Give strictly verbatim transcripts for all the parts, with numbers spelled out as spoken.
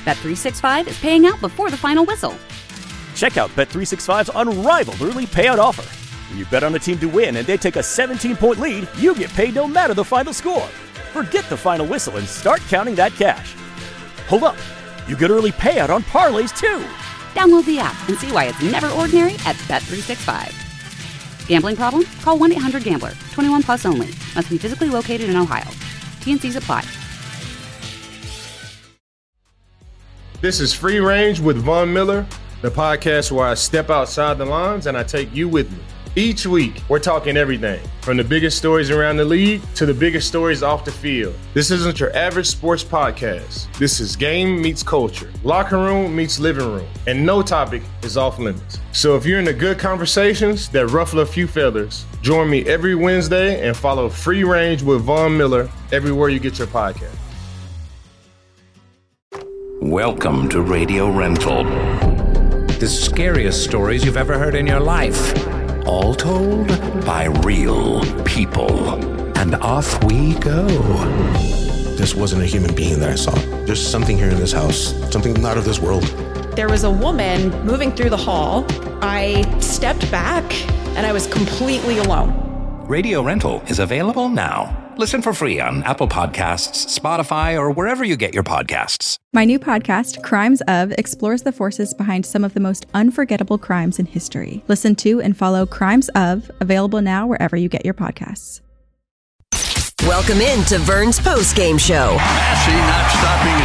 Bet three sixty-five is paying out before the final whistle. Check out Bet three sixty-five's unrivaled early payout offer. When you bet on a team to win and they take a seventeen-point lead, you get paid no matter the final score. Forget the final whistle and start counting that cash. Hold up. You get early payout on parlays, too. Download the app and see why it's never ordinary at Bet three sixty-five. Gambling problem? Call one eight hundred gambler. twenty-one plus only. Must be physically located in Ohio. T N Cs apply. This is Free Range with Von Miller, the podcast where I step outside the lines and I take you with me. Each week, we're talking everything from the biggest stories around the league to the biggest stories off the field. This isn't your average sports podcast. This is game meets culture, locker room meets living room, and no topic is off limits. So if you're into good conversations that ruffle a few feathers, join me every Wednesday and follow Free Range with Von Miller everywhere you get your podcast. Welcome to Radio Rental. The scariest stories you've ever heard in your life. All told by real people. And off we go. This wasn't a human being that I saw. There's something here in this house, something not of this world. There was a woman moving through the hall. I stepped back and I was completely alone. Radio Rental is available now. Listen for free on Apple Podcasts, Spotify, or wherever you get your podcasts. My new podcast, Crimes Of, explores the forces behind some of the most unforgettable crimes in history. Listen to and follow Crimes Of, available now wherever you get your podcasts. Welcome in to Vern's postgame show. Massey not stopping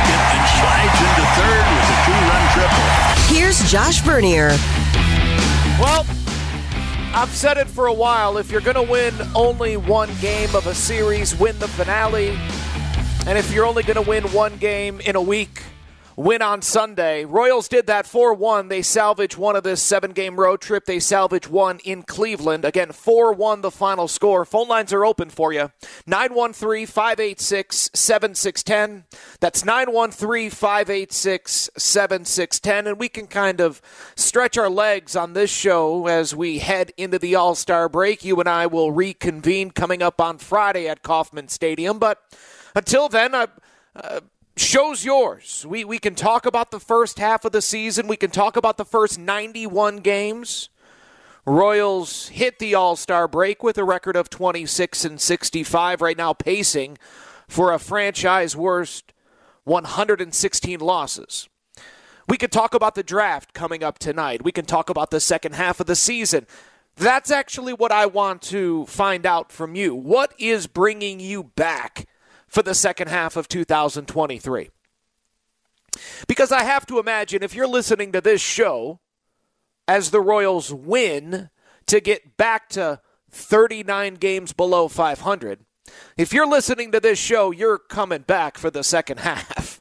at second and slides into third with a two-run triple. Here's Josh Vernier. Well, I've said it for a while. If you're going to win only one game of a series, win the finale. And if you're only going to win one game in a week, win on Sunday. Royals did that four one. They salvaged one of this seven-game road trip. They salvaged one in Cleveland. Again, four one the final score. Phone lines are open for you. nine one three, five eight six, seven six one zero. That's nine one three, five eight six, seven six one zero. And we can kind of stretch our legs on this show as we head into the All-Star break. You and I will reconvene coming up on Friday at Kauffman Stadium. But until then, I... Uh, Show's yours. We we can talk about the first half of the season. We can talk about the first ninety-one games. Royals hit the All-Star break with a record of twenty-six and sixty-five, right now pacing for a franchise worst one hundred sixteen losses. We can talk about the draft coming up tonight. We can talk about the second half of the season. That's actually what I want to find out from you. What is bringing you back for the second half of two thousand twenty-three? Because I have to imagine if you're listening to this show as the Royals win to get back to thirty-nine games below five hundred, if you're listening to this show, you're coming back for the second half.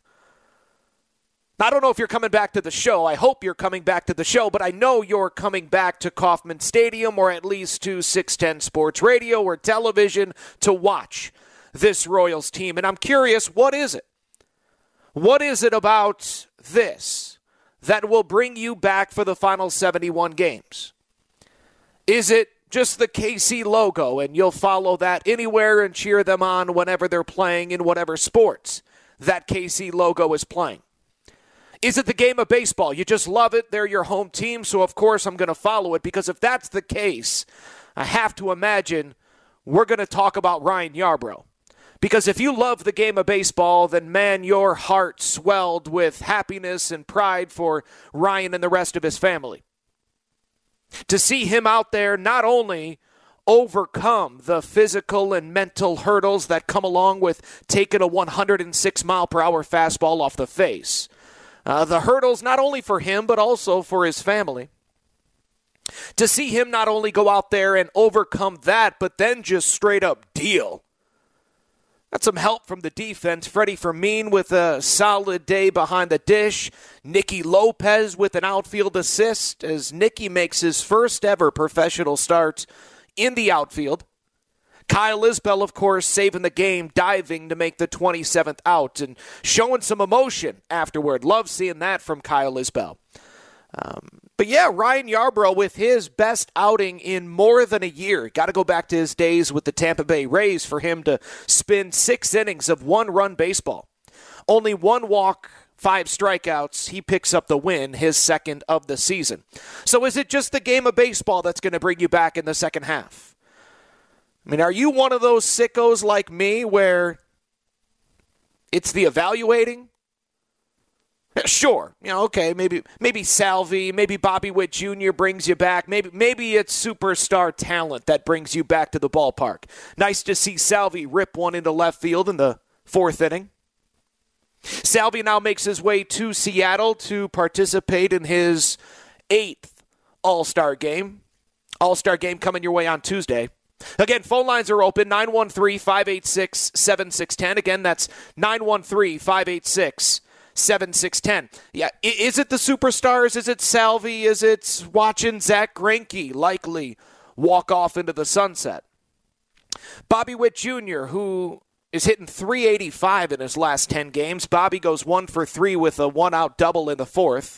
I don't know if you're coming back to the show. I hope you're coming back to the show, but I know you're coming back to Kauffman Stadium or at least to six ten Sports Radio or television to watch this Royals team. And I'm curious, what is it? What is it about this that will bring you back for the final seventy-one games? Is it just the K C logo and you'll follow that anywhere and cheer them on whenever they're playing in whatever sports that K C logo is playing? Is it the game of baseball? You just love it. They're your home team, so of course I'm going to follow it, because if that's the case, I have to imagine we're going to talk about Ryan Yarbrough. Because if you love the game of baseball, then, man, your heart swelled with happiness and pride for Ryan and the rest of his family. To see him out there not only overcome the physical and mental hurdles that come along with taking a one hundred six mile per hour fastball off the face, uh, the hurdles not only for him but also for his family. To see him not only go out there and overcome that, but then just straight up deal. Got some help from the defense. Freddie Fermin with a solid day behind the dish. Nicky Lopez with an outfield assist as Nicky makes his first ever professional start in the outfield. Kyle Isbell, of course, saving the game, diving to make the twenty-seventh out and showing some emotion afterward. Love seeing that from Kyle Isbell. Um, but yeah, Ryan Yarbrough with his best outing in more than a year. Got to go back to his days with the Tampa Bay Rays for him to spin six innings of one-run baseball. Only one walk, five strikeouts. He picks up the win, his second of the season. So is it just the game of baseball that's going to bring you back in the second half? I mean, are you one of those sickos like me where it's the evaluating? Sure, you know, okay, maybe maybe Salvi, maybe Bobby Witt Junior brings you back. Maybe maybe it's superstar talent that brings you back to the ballpark. Nice to see Salvi rip one into left field in the fourth inning. Salvi now makes his way to Seattle to participate in his eighth All-Star game. All-Star game coming your way on Tuesday. Again, phone lines are open, nine one three, five eight six, seven six one zero. Again, that's nine one three, five eight six, seven six one zero. Yeah, is it the superstars? Is it Salvi? Is it watching Zach Greinke likely walk off into the sunset? Bobby Witt Junior, who is hitting three eighty-five in his last ten games. Bobby goes one for three with a one-out double in the fourth.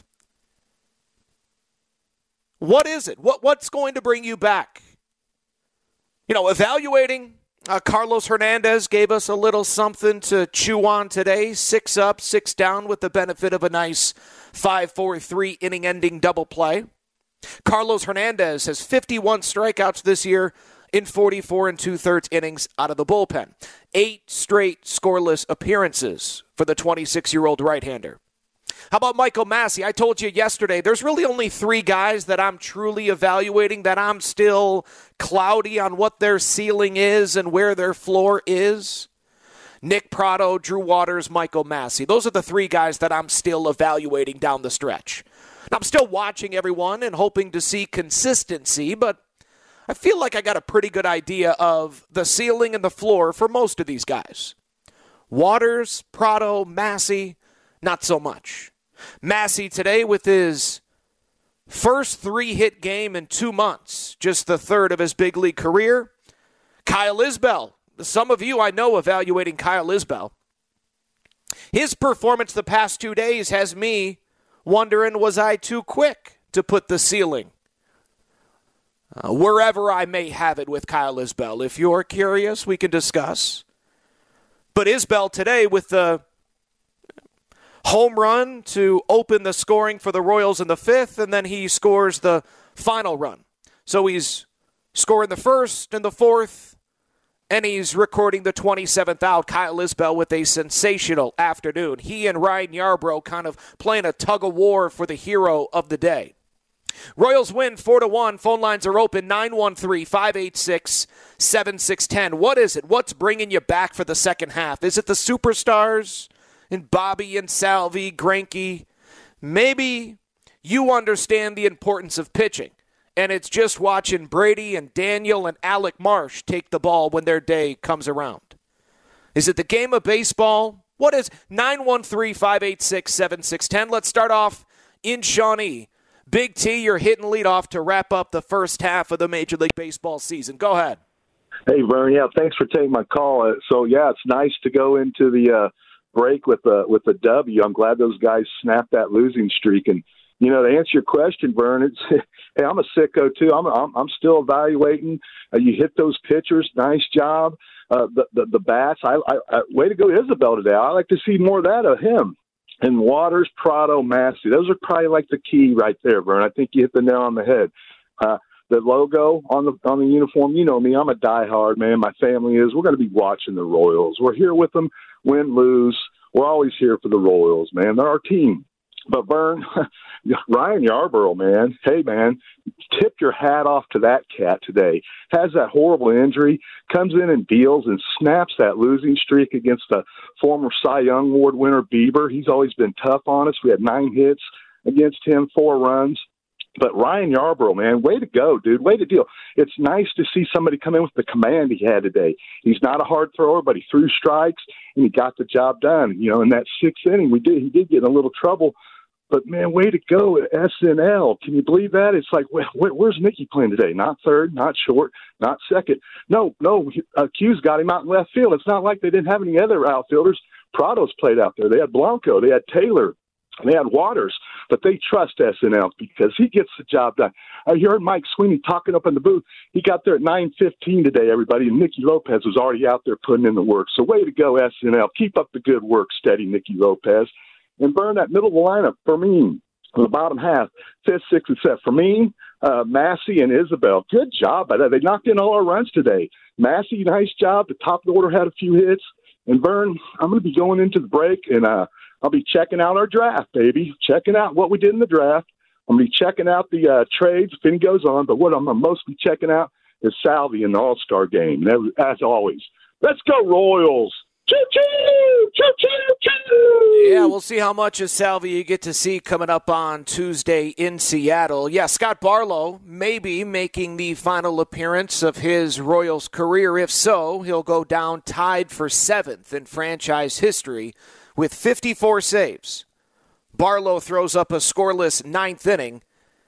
What is it? What What's going to bring you back? You know, evaluating, uh, Carlos Hernandez gave us a little something to chew on today. Six up, six down with the benefit of a nice five four three inning-ending double play. Carlos Hernandez has fifty-one strikeouts this year in forty-four and two-thirds innings out of the bullpen. Eight straight scoreless appearances for the twenty-six-year-old right-hander. How about Michael Massey? I told you yesterday, there's really only three guys that I'm truly evaluating, that I'm still cloudy on what their ceiling is and where their floor is. Nick Pratto, Drew Waters, Michael Massey. Those are the three guys that I'm still evaluating down the stretch. I'm still watching everyone and hoping to see consistency, but I feel like I got a pretty good idea of the ceiling and the floor for most of these guys. Waters, Pratto, Massey, not so much. Massey today with his first three-hit game in two months, just the third of his big league career. Kyle Isbell, some of you I know evaluating Kyle Isbell. His performance the past two days has me wondering, was I too quick to put the ceiling uh, wherever I may have it with Kyle Isbell? If you're curious, we can discuss. But Isbell today with the home run to open the scoring for the Royals in the fifth, and then he scores the final run. So he's scoring the first and the fourth, and he's recording the twenty-seventh out. Kyle Isbell with a sensational afternoon. He and Ryan Yarbrough kind of playing a tug-of-war for the hero of the day. Royals win four to one. Phone lines are open, nine one three, five eight six, seven six one zero. What is it? What's bringing you back for the second half? Is it the superstars? And Bobby and Salvi, Greinke, maybe you understand the importance of pitching, and it's just watching Brady and Daniel and Alec Marsh take the ball when their day comes around. Is it the game of baseball? What is nine one three, five eight six, seven six one zero? Let's start off in Shawnee. Big T, you're hitting leadoff to wrap up the first half of the Major League Baseball season. Go ahead. Hey, Vern, yeah, thanks for taking my call. So, yeah, it's nice to go into the uh, – break with a with a W. I'm glad those guys snapped that losing streak. And you know, to answer your question, Vern, it's hey, I'm a sicko too. I'm I'm, I'm still evaluating. Uh, you hit those pitchers, nice job. Uh, the, the the bats, I, I, I way to go, Isabel today. I like to see more of that of him. And Waters, Pratto, Massey, those are probably like the key right there, Vern. I think you hit the nail on the head. Uh, the logo on the on the uniform, you know me, I'm a diehard man. My family is. We're going to be watching the Royals. We're here with them. Win, lose, we're always here for the Royals, man. They're our team. But, Vern, Ryan Yarbrough, man, hey, man, tip your hat off to that cat today. Has that horrible injury, comes in and deals and snaps that losing streak against the former Cy Young Award winner Bieber. He's always been tough on us. We had nine hits against him, four runs. But Ryan Yarbrough, man, way to go, dude. Way to deal. It's nice to see somebody come in with the command he had today. He's not a hard thrower, but he threw strikes, and he got the job done. You know, in that sixth inning, we did he did get in a little trouble. But, man, way to go at S N L. Can you believe that? It's like, where, where's Mickey playing today? Not third, not short, not second. No, no, uh, Q's got him out in left field. It's not like they didn't have any other outfielders. Prado's played out there. They had Blanco. They had Taylor. They had Waters, but they trust S N L because he gets the job done. I heard Mike Sweeney talking up in the booth. He got there at nine fifteen today, everybody, and Nicky Lopez was already out there putting in the work. So way to go, S N L. Keep up the good work, steady Nicky Lopez. And burn that middle of the lineup for me. The bottom half, fifth, sixth, and seventh. For me, uh, Massey and Isabel. Good job. They knocked in all our runs today. Massey, nice job. The top of the order had a few hits. And Vern, I'm going to be going into the break, and uh, I'll be checking out our draft, baby. Checking out what we did in the draft. I'm going to be checking out the uh, trades if any goes on. But what I'm going to mostly checking out is Salvi in the All-Star game, as always. Let's go, Royals. Choo-choo! Choo-choo-choo! Yeah, we'll see how much of Salvi you get to see coming up on Tuesday in Seattle. Yeah, Scott Barlow maybe making the final appearance of his Royals career. If so, he'll go down tied for seventh in franchise history with fifty-four saves. Barlow throws up a scoreless ninth inning.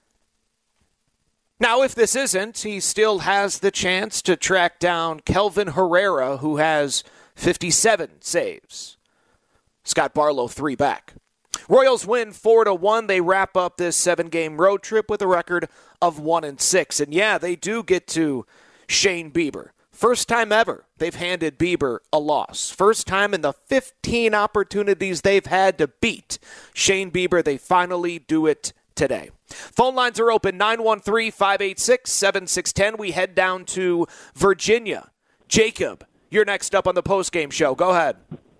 Now, if this isn't, he still has the chance to track down Kelvin Herrera, who has fifty-seven saves. Scott Barlow three back. Royals win four to one. They wrap up this seven-game road trip with a record of one and six. And yeah, they do get to Shane Bieber. First time ever they've handed Bieber a loss. First time in the fifteen opportunities they've had to beat Shane Bieber. They finally do it today. Phone lines are open, nine one three, five eight six, seven six one zero. We head down to Virginia. Jacob, you're next up on the postgame show. Go ahead.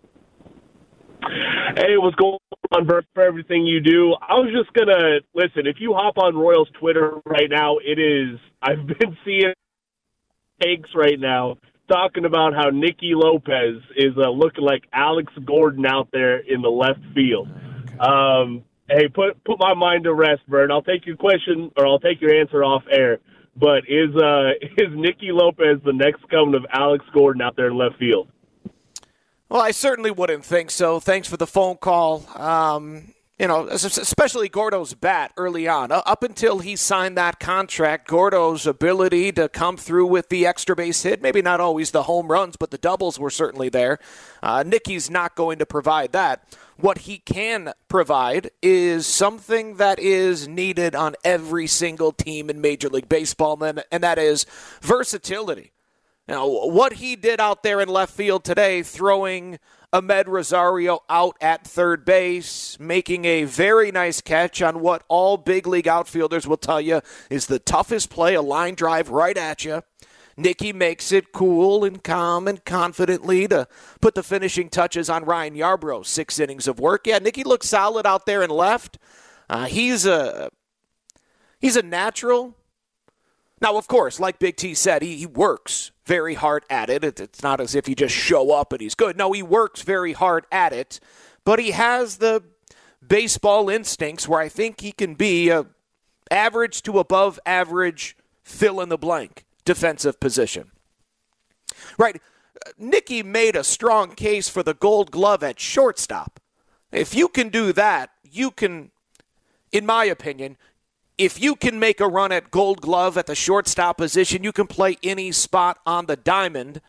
Hey, what's going on, Bert, for everything you do? I was just going to, listen, if you hop on Royals Twitter right now, it is, I've been seeing takes right now talking about how Nicky Lopez is uh, looking like Alex Gordon out there in the left field. Um, hey, put put my mind to rest, Bert. I'll take your question, or I'll take your answer off air. But is uh, is Nicky Lopez the next coming of Alex Gordon out there in left field? Well, I certainly wouldn't think so. Thanks for the phone call. Um, you know, especially Gordo's bat early on. Up until he signed that contract, Gordo's ability to come through with the extra base hit, maybe not always the home runs, but the doubles were certainly there. Uh, Nicky's not going to provide that. What he can provide is something that is needed on every single team in Major League Baseball, and that is versatility. Now, what he did out there in left field today, throwing Ahmed Rosario out at third base, making a very nice catch on what all big league outfielders will tell you is the toughest play, a line drive right at you. Nicky makes it cool and calm and confidently to put the finishing touches on Ryan Yarbrough. Six innings of work. Yeah, Nicky looks solid out there in left. Uh, he's a he's a natural. Now, of course, like Big T said, he, he works very hard at it. it. It's not as if he just show up and he's good. No, he works very hard at it. But he has the baseball instincts where I think he can be a average to above average fill-in-the-blank defensive position. Right. Nicky made a strong case for the Gold Glove at shortstop. If you can do that, you can, in my opinion, if you can make a run at Gold Glove at the shortstop position, you can play any spot on the diamond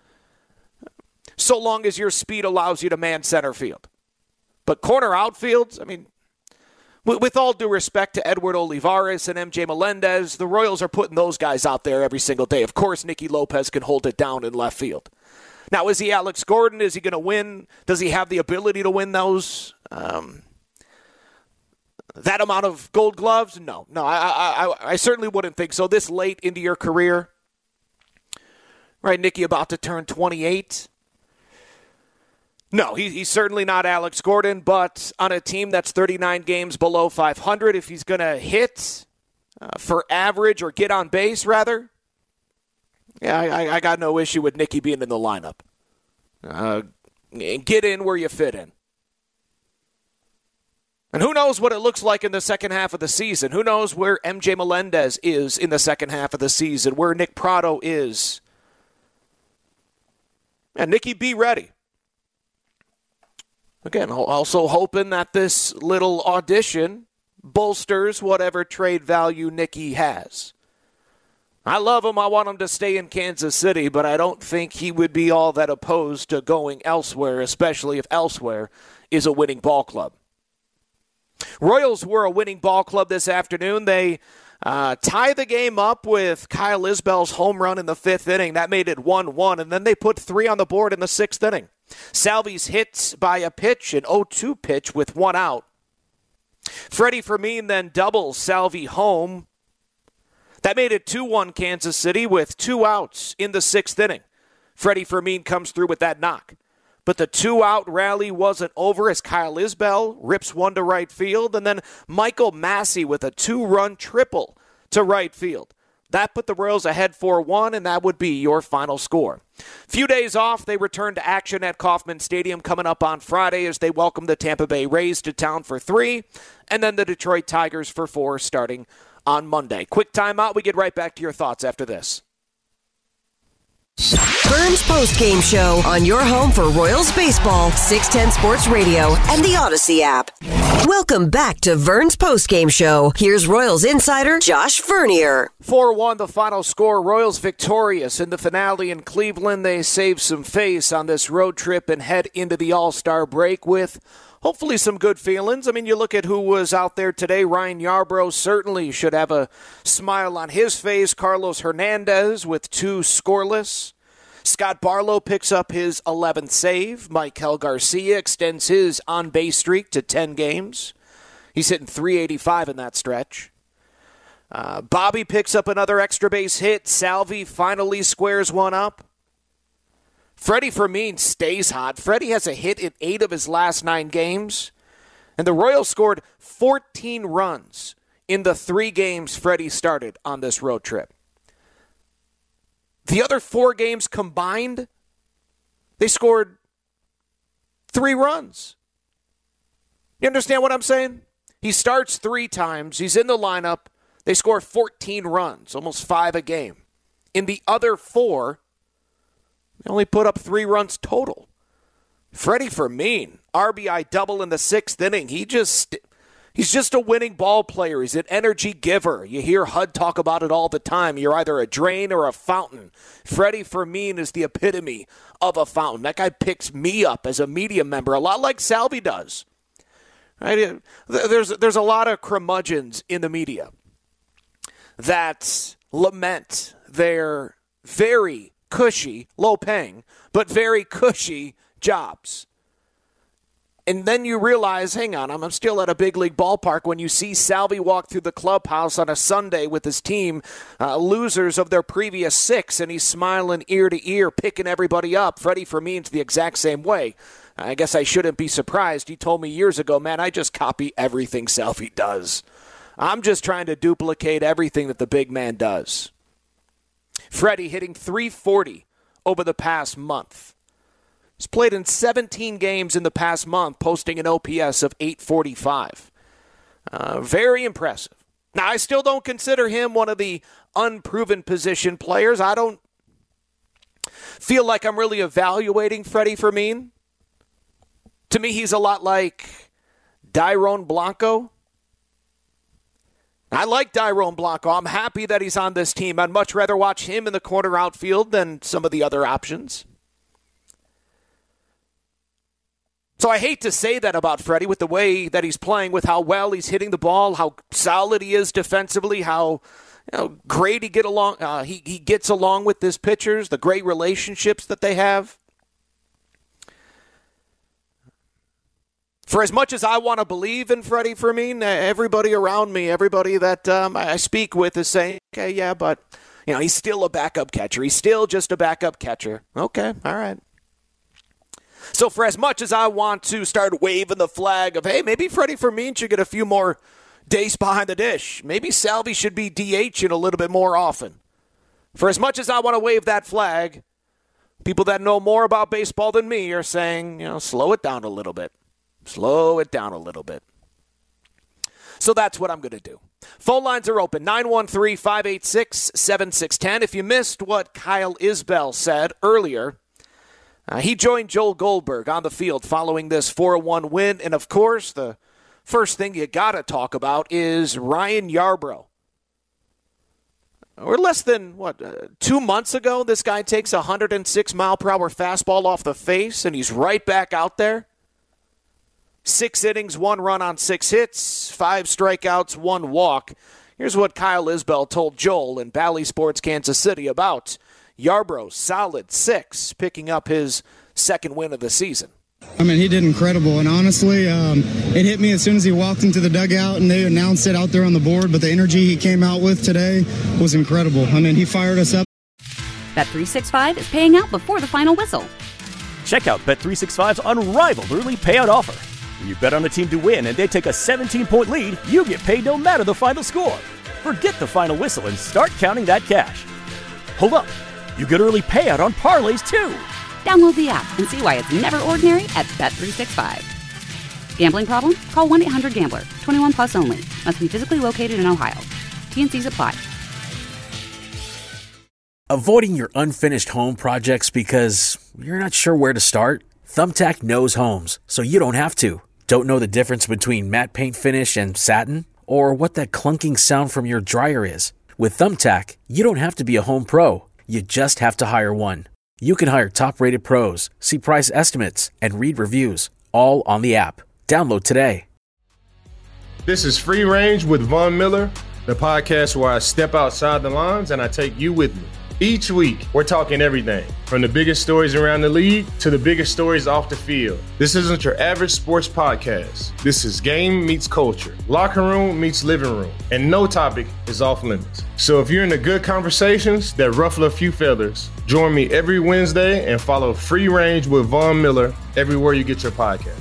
so long as your speed allows you to man center field. But corner outfields, I mean, with all due respect to Edward Olivares and M J Melendez, the Royals are putting those guys out there every single day. Of course, Nicky Lopez can hold it down in left field. Now, is he Alex Gordon? Is he going to win? Does he have the ability to win those? Um, that amount of Gold Gloves? No. No, I, I, I certainly wouldn't think so. This late into your career, right, Nicky about to turn twenty-eight. No, he, he's certainly not Alex Gordon, but on a team that's thirty-nine games below five hundred, if he's going to hit uh, for average or get on base, rather, yeah, I, I got no issue with Nicky being in the lineup. Uh, get in where you fit in. And who knows what it looks like in the second half of the season? Who knows where M J Melendez is in the second half of the season, where Nick Pratto is. And Nicky, be ready. Again, also hoping that this little audition bolsters whatever trade value Nicky has. I love him. I want him to stay in Kansas City, but I don't think he would be all that opposed to going elsewhere, especially if elsewhere is a winning ball club. Royals were a winning ball club this afternoon. They uh, tie the game up with Kyle Isbell's home run in the fifth inning. That made it one one, and then they put three on the board in the sixth inning. Salvi's hit by a pitch, an oh two pitch with one out. Freddie Fermin then doubles Salvi home. That made it two one Kansas City with two outs in the sixth inning. Freddie Fermin comes through with that knock. But the two-out rally wasn't over as Kyle Isbell rips one to right field, and then Michael Massey with a two-run triple to right field. That put the Royals ahead four one, and that would be your final score. Few days off, they return to action at Kauffman Stadium coming up on Friday as they welcome the Tampa Bay Rays to town for three, and then the Detroit Tigers for four starting on Monday. Quick timeout. We get right back to your thoughts after this. Burns Postgame Show on your home for Royals baseball, six ten Sports Radio, and the Odyssey app. Welcome back to Vern's Postgame Show. Here's Royals insider Josh Vernier. four one the final score. Royals victorious in the finale in Cleveland. They save some face on this road trip and head into the All-Star break with hopefully some good feelings. I mean, you look at who was out there today. Ryan Yarbrough certainly should have a smile on his face. Carlos Hernandez with two scoreless. Scott Barlow picks up his eleventh save. Maikel Garcia extends his on-base streak to ten games. He's hitting three eighty-five in that stretch. Uh, Bobby picks up another extra base hit. Salvi finally squares one up. Freddie Fermin stays hot. Freddie has a hit in eight of his last nine games. And the Royals scored fourteen runs in the three games Freddie started on this road trip. The other four games combined, they scored three runs. You understand what I'm saying? He starts three times. He's in the lineup. They score fourteen runs, almost five a game. In the other four, they only put up three runs total. Freddie Fermin, R B I double in the sixth inning. He just, he's just a winning ball player. He's an energy giver. You hear H U D talk about it all the time. You're either a drain or a fountain. Freddie Fermin is the epitome of a fountain. That guy picks me up as a media member, a lot like Salvi does. Right? There's, there's a lot of curmudgeons in the media that lament their very cushy, low-paying, but very cushy jobs. And then you realize, hang on, I'm still at a big league ballpark when you see Salvi walk through the clubhouse on a Sunday with his team, uh, losers of their previous six, and he's smiling ear to ear, picking everybody up. Freddie Fermin's the exact same way. I guess I shouldn't be surprised. He told me years ago, man, I just copy everything Salvi does. I'm just trying to duplicate everything that the big man does. Freddie hitting three forty over the past month. He's played in seventeen games in the past month, posting an O P S of eight forty-five. Uh, very impressive. Now, I still don't consider him one of the unproven position players. I don't feel like I'm really evaluating Freddie Fermin. To me, he's a lot like Dairon Blanco. I like Dairon Blanco. I'm happy that he's on this team. I'd much rather watch him in the corner outfield than some of the other options. So I hate to say that about Freddie with the way that he's playing, with how well he's hitting the ball, how solid he is defensively, how you know, great he get along. Uh, he he gets along with his pitchers, the great relationships that they have. For as much as I want to believe in Freddie Fermin, everybody around me, everybody that um, I speak with is saying, okay, yeah, but you know, he's still a backup catcher. He's still just a backup catcher. Okay, all right. So for as much as I want to start waving the flag of, hey, maybe Freddie Fermin should get a few more days behind the dish. Maybe Salvi should be DHing a little bit more often. For as much as I want to wave that flag, people that know more about baseball than me are saying, you know, slow it down a little bit. Slow it down a little bit. So that's what I'm going to do. Phone lines are open, nine one three, five eight six, seven six one zero. If you missed what Kyle Isbell said earlier, uh, he joined Joel Goldberg on the field following this four one win. And, of course, the first thing you got to talk about is Ryan Yarbrough. Or less than, what, uh, two months ago, this guy takes a one hundred six mile per hour fastball off the face, and he's right back out there. Six innings, one run on six hits, five strikeouts, one walk. Here's what Kyle Isbell told Joel in Bally Sports Kansas City about Yarbrough's solid six, picking up his second win of the season. I mean, he did incredible, and honestly, um, it hit me as soon as he walked into the dugout and they announced it out there on the board, but the energy he came out with today was incredible. I mean, he fired us up. Bet three sixty-five is paying out before the final whistle. Check out Bet three sixty-five's unrivaled early payout offer. When you bet on a team to win and they take a seventeen-point lead, you get paid no matter the final score. Forget the final whistle and start counting that cash. Hold up. You get early payout on parlays, too. Download the app and see why it's never ordinary at Bet three sixty-five. Gambling problem? Call one eight hundred gambler. twenty-one plus only. Must be physically located in Ohio. T N Cs apply. Avoiding your unfinished home projects because you're not sure where to start? Thumbtack knows homes, so you don't have to. Don't know the difference between matte paint finish and satin? Or what that clunking sound from your dryer is? With Thumbtack, you don't have to be a home pro. You just have to hire one. You can hire top-rated pros, see price estimates, and read reviews, all on the app. Download today. This is Free Range with Von Miller, the podcast where I step outside the lines and I take you with me. Each week, we're talking everything from the biggest stories around the league to the biggest stories off the field. This isn't your average sports podcast. This is game meets culture, locker room meets living room, and no topic is off limits. So if you're into good conversations that ruffle a few feathers, join me every Wednesday and follow Free Range with Von Miller everywhere you get your podcast.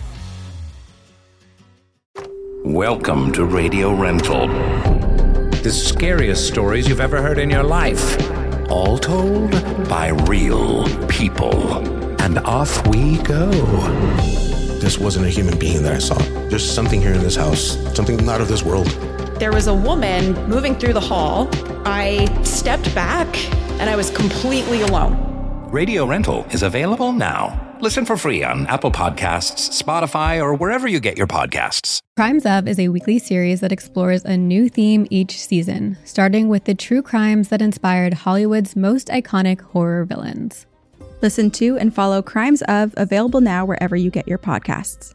Welcome to Radio Rental. The scariest stories you've ever heard in your life. All told by real people. And off we go. This wasn't a human being that I saw. There's something here in this house, something not of this world. There was a woman moving through the hall. I stepped back and I was completely alone. Radio Rental is available now. Listen for free on Apple Podcasts, Spotify, or wherever you get your podcasts. Crimes Of is a weekly series that explores a new theme each season, starting with the true crimes that inspired Hollywood's most iconic horror villains. Listen to and follow Crimes Of, available now wherever you get your podcasts.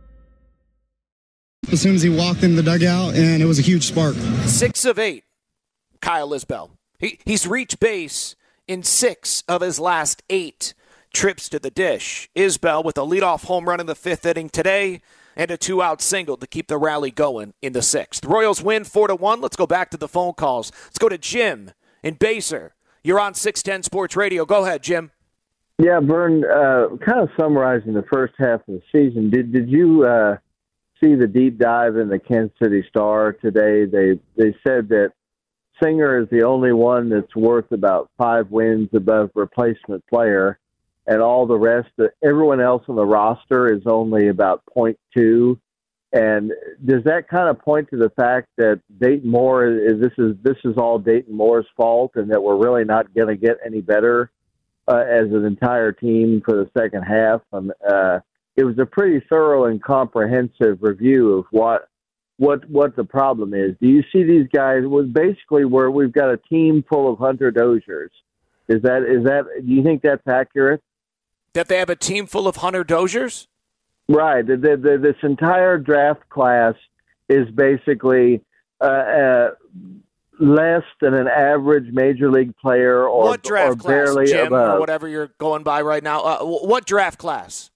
As soon as he walked in the dugout, and it was a huge spark. Six of eight, Kyle Isbell. He, he's reached base in six of his last eight trips to the dish. Isbell with a leadoff home run in the fifth inning today and a two-out single to keep the rally going in the sixth. Royals win four to one. Let's go back to the phone calls. Let's go to Jim in Baser. You're on six ten Sports Radio. Go ahead, Jim. Yeah, Vern, uh, kind of summarizing the first half of the season, did did you uh, see the deep dive in the Kansas City Star today? They they said that Singer is the only one that's worth about five wins above replacement player, and all the rest, everyone else on the roster is only about point two. And does that kind of point to the fact that Dayton Moore is this is this is all Dayton Moore's fault, and that we're really not going to get any better uh, as an entire team for the second half? Um, uh, it was a pretty thorough and comprehensive review of what what what the problem is. Do you see these guys? Well, basically, where we've got a team full of Hunter Doziers. Is that is that? Do you think that's accurate? That they have a team full of Hunter Doziers? Right. The, the, the, this entire draft class is basically uh, uh, less than an average major league player, or, what draft or class, barely Jim, above. or whatever you're going by right now. Uh, what draft class?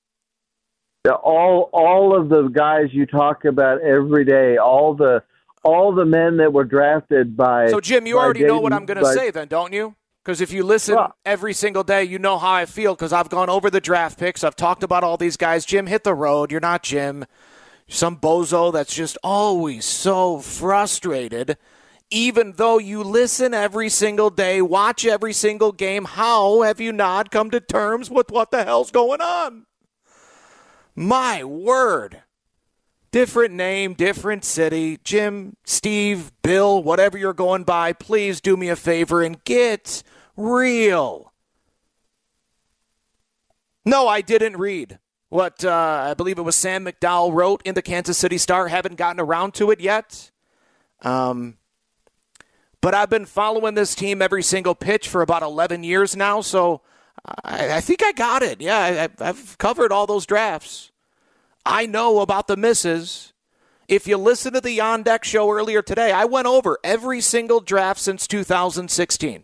All all of the guys you talk about every day, all the all the men that were drafted by. So, Jim, you by already Dayton, know what I'm going to say, then, don't you? Because if you listen well, every single day, you know how I feel, because I've gone over the draft picks. I've talked about all these guys. Jim, hit the road. You're not Jim. Some bozo that's just always so frustrated, even though you listen every single day, watch every single game. How have you not come to terms with what the hell's going on? My word. Different name, different city. Jim, Steve, Bill, whatever you're going by, please do me a favor and get real. No, I didn't read what uh, I believe it was Sam McDowell wrote in the Kansas City Star. Haven't gotten around to it yet. Um, but I've been following this team every single pitch for about eleven years now, so I, I think I got it. Yeah, I, I've covered all those drafts. I know about the misses. If you listen to the On Deck show earlier today, I went over every single draft since two thousand sixteen.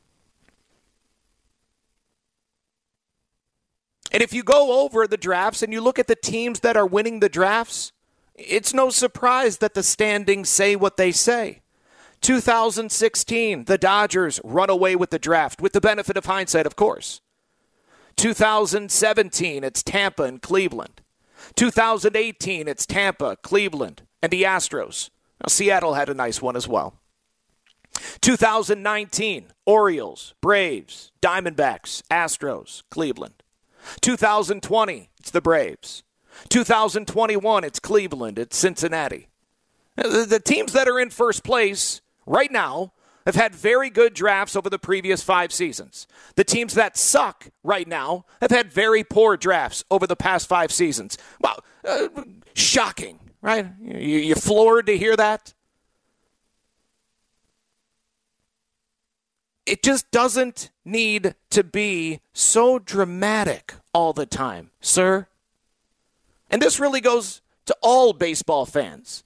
And if you go over the drafts and you look at the teams that are winning the drafts, it's no surprise that the standings say what they say. two thousand sixteen, the Dodgers run away with the draft, with the benefit of hindsight, of course. two thousand seventeen, it's Tampa and Cleveland. two thousand eighteen, it's Tampa, Cleveland, and the Astros. Now, Seattle had a nice one as well. two thousand nineteen, Orioles, Braves, Diamondbacks, Astros, Cleveland. two thousand twenty, it's the Braves. two thousand twenty-one, it's Cleveland, it's Cincinnati. The, the teams that are in first place right now have had very good drafts over the previous five seasons. The teams that suck right now have had very poor drafts over the past five seasons. Wow, uh, shocking, right? You, you're floored to hear that? It just doesn't need to be so dramatic all the time, sir. And this really goes to all baseball fans.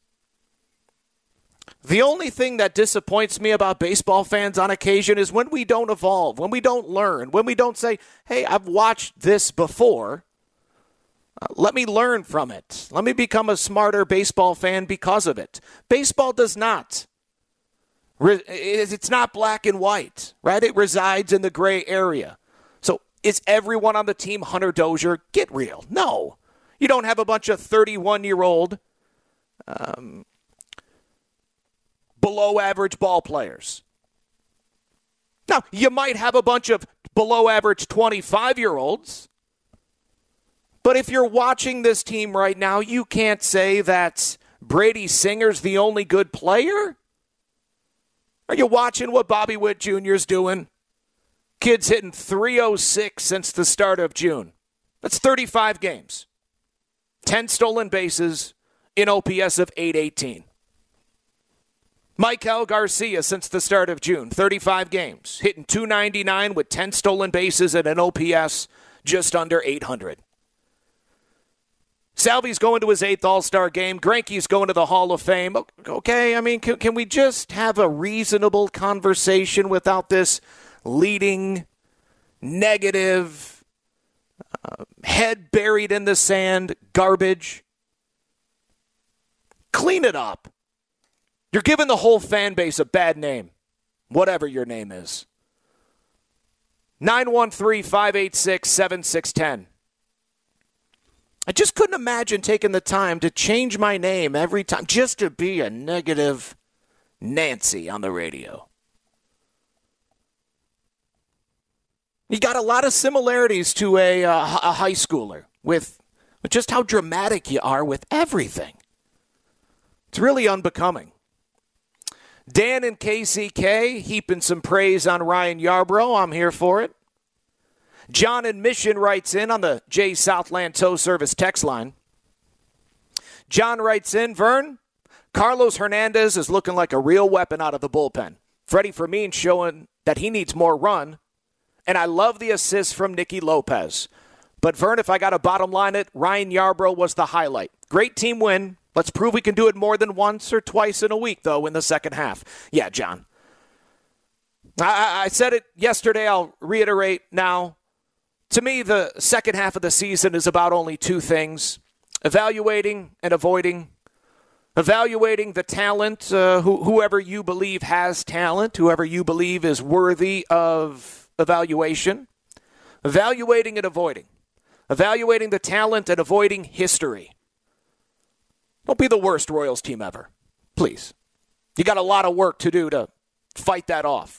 The only thing that disappoints me about baseball fans on occasion is when we don't evolve, when we don't learn, when we don't say, hey, I've watched this before. Uh, let me learn from it. Let me become a smarter baseball fan because of it. Baseball does not. It's not black and white, right? It resides in the gray area. So is everyone on the team Hunter Dozier? Get real. No. You don't have a bunch of thirty-one-year-old um, below-average ball players. Now, you might have a bunch of below-average twenty-five-year-olds. But if you're watching this team right now, you can't say that Brady Singer's the only good player. Are you watching what Bobby Witt Junior's doing? Kid's hitting three oh six since the start of June. That's thirty-five games. ten stolen bases in O P S of eight eighteen. Maikel Garcia since the start of June, thirty-five games, hitting two ninety-nine with ten stolen bases and an O P S just under eight hundred. Salvi's going to his eighth All-Star game. Greinke's going to the Hall of Fame. Okay, I mean, can, can we just have a reasonable conversation without this leading, negative, uh, head buried in the sand garbage? Clean it up. You're giving the whole fan base a bad name, whatever your name is. nine one three, five eight six, seven six one zero. I just couldn't imagine taking the time to change my name every time just to be a negative Nancy on the radio. You got a lot of similarities to a, uh, a high schooler with, with just how dramatic you are with everything. It's really unbecoming. Dan and K C K heaping some praise on Ryan Yarbrough. I'm here for it. John in Mission writes in on the J Southland Tow Service text line. John writes in, Vern, Carlos Hernandez is looking like a real weapon out of the bullpen. Freddie Fermin showing that he needs more run. And I love the assist from Nicky Lopez. But Vern, if I got to bottom line it, Ryan Yarbrough was the highlight. Great team win. Let's prove we can do it more than once or twice in a week, though, in the second half. Yeah, John. I, I said it yesterday. I'll reiterate now. To me, the second half of the season is about only two things: evaluating and avoiding. Evaluating the talent, uh, who, whoever you believe has talent, whoever you believe is worthy of evaluation. Evaluating and avoiding. Evaluating the talent and avoiding history. Don't be the worst Royals team ever. Please. You got a lot of work to do to fight that off.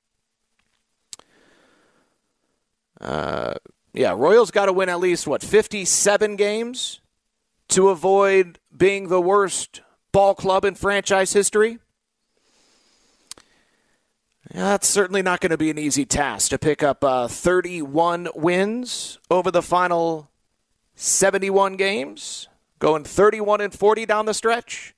Uh, yeah, Royals got to win at least, what, fifty-seven games to avoid being the worst ball club in franchise history? Yeah, that's certainly not going to be an easy task to pick up uh, thirty-one wins over the final seventy-one games, going thirty-one and forty down the stretch.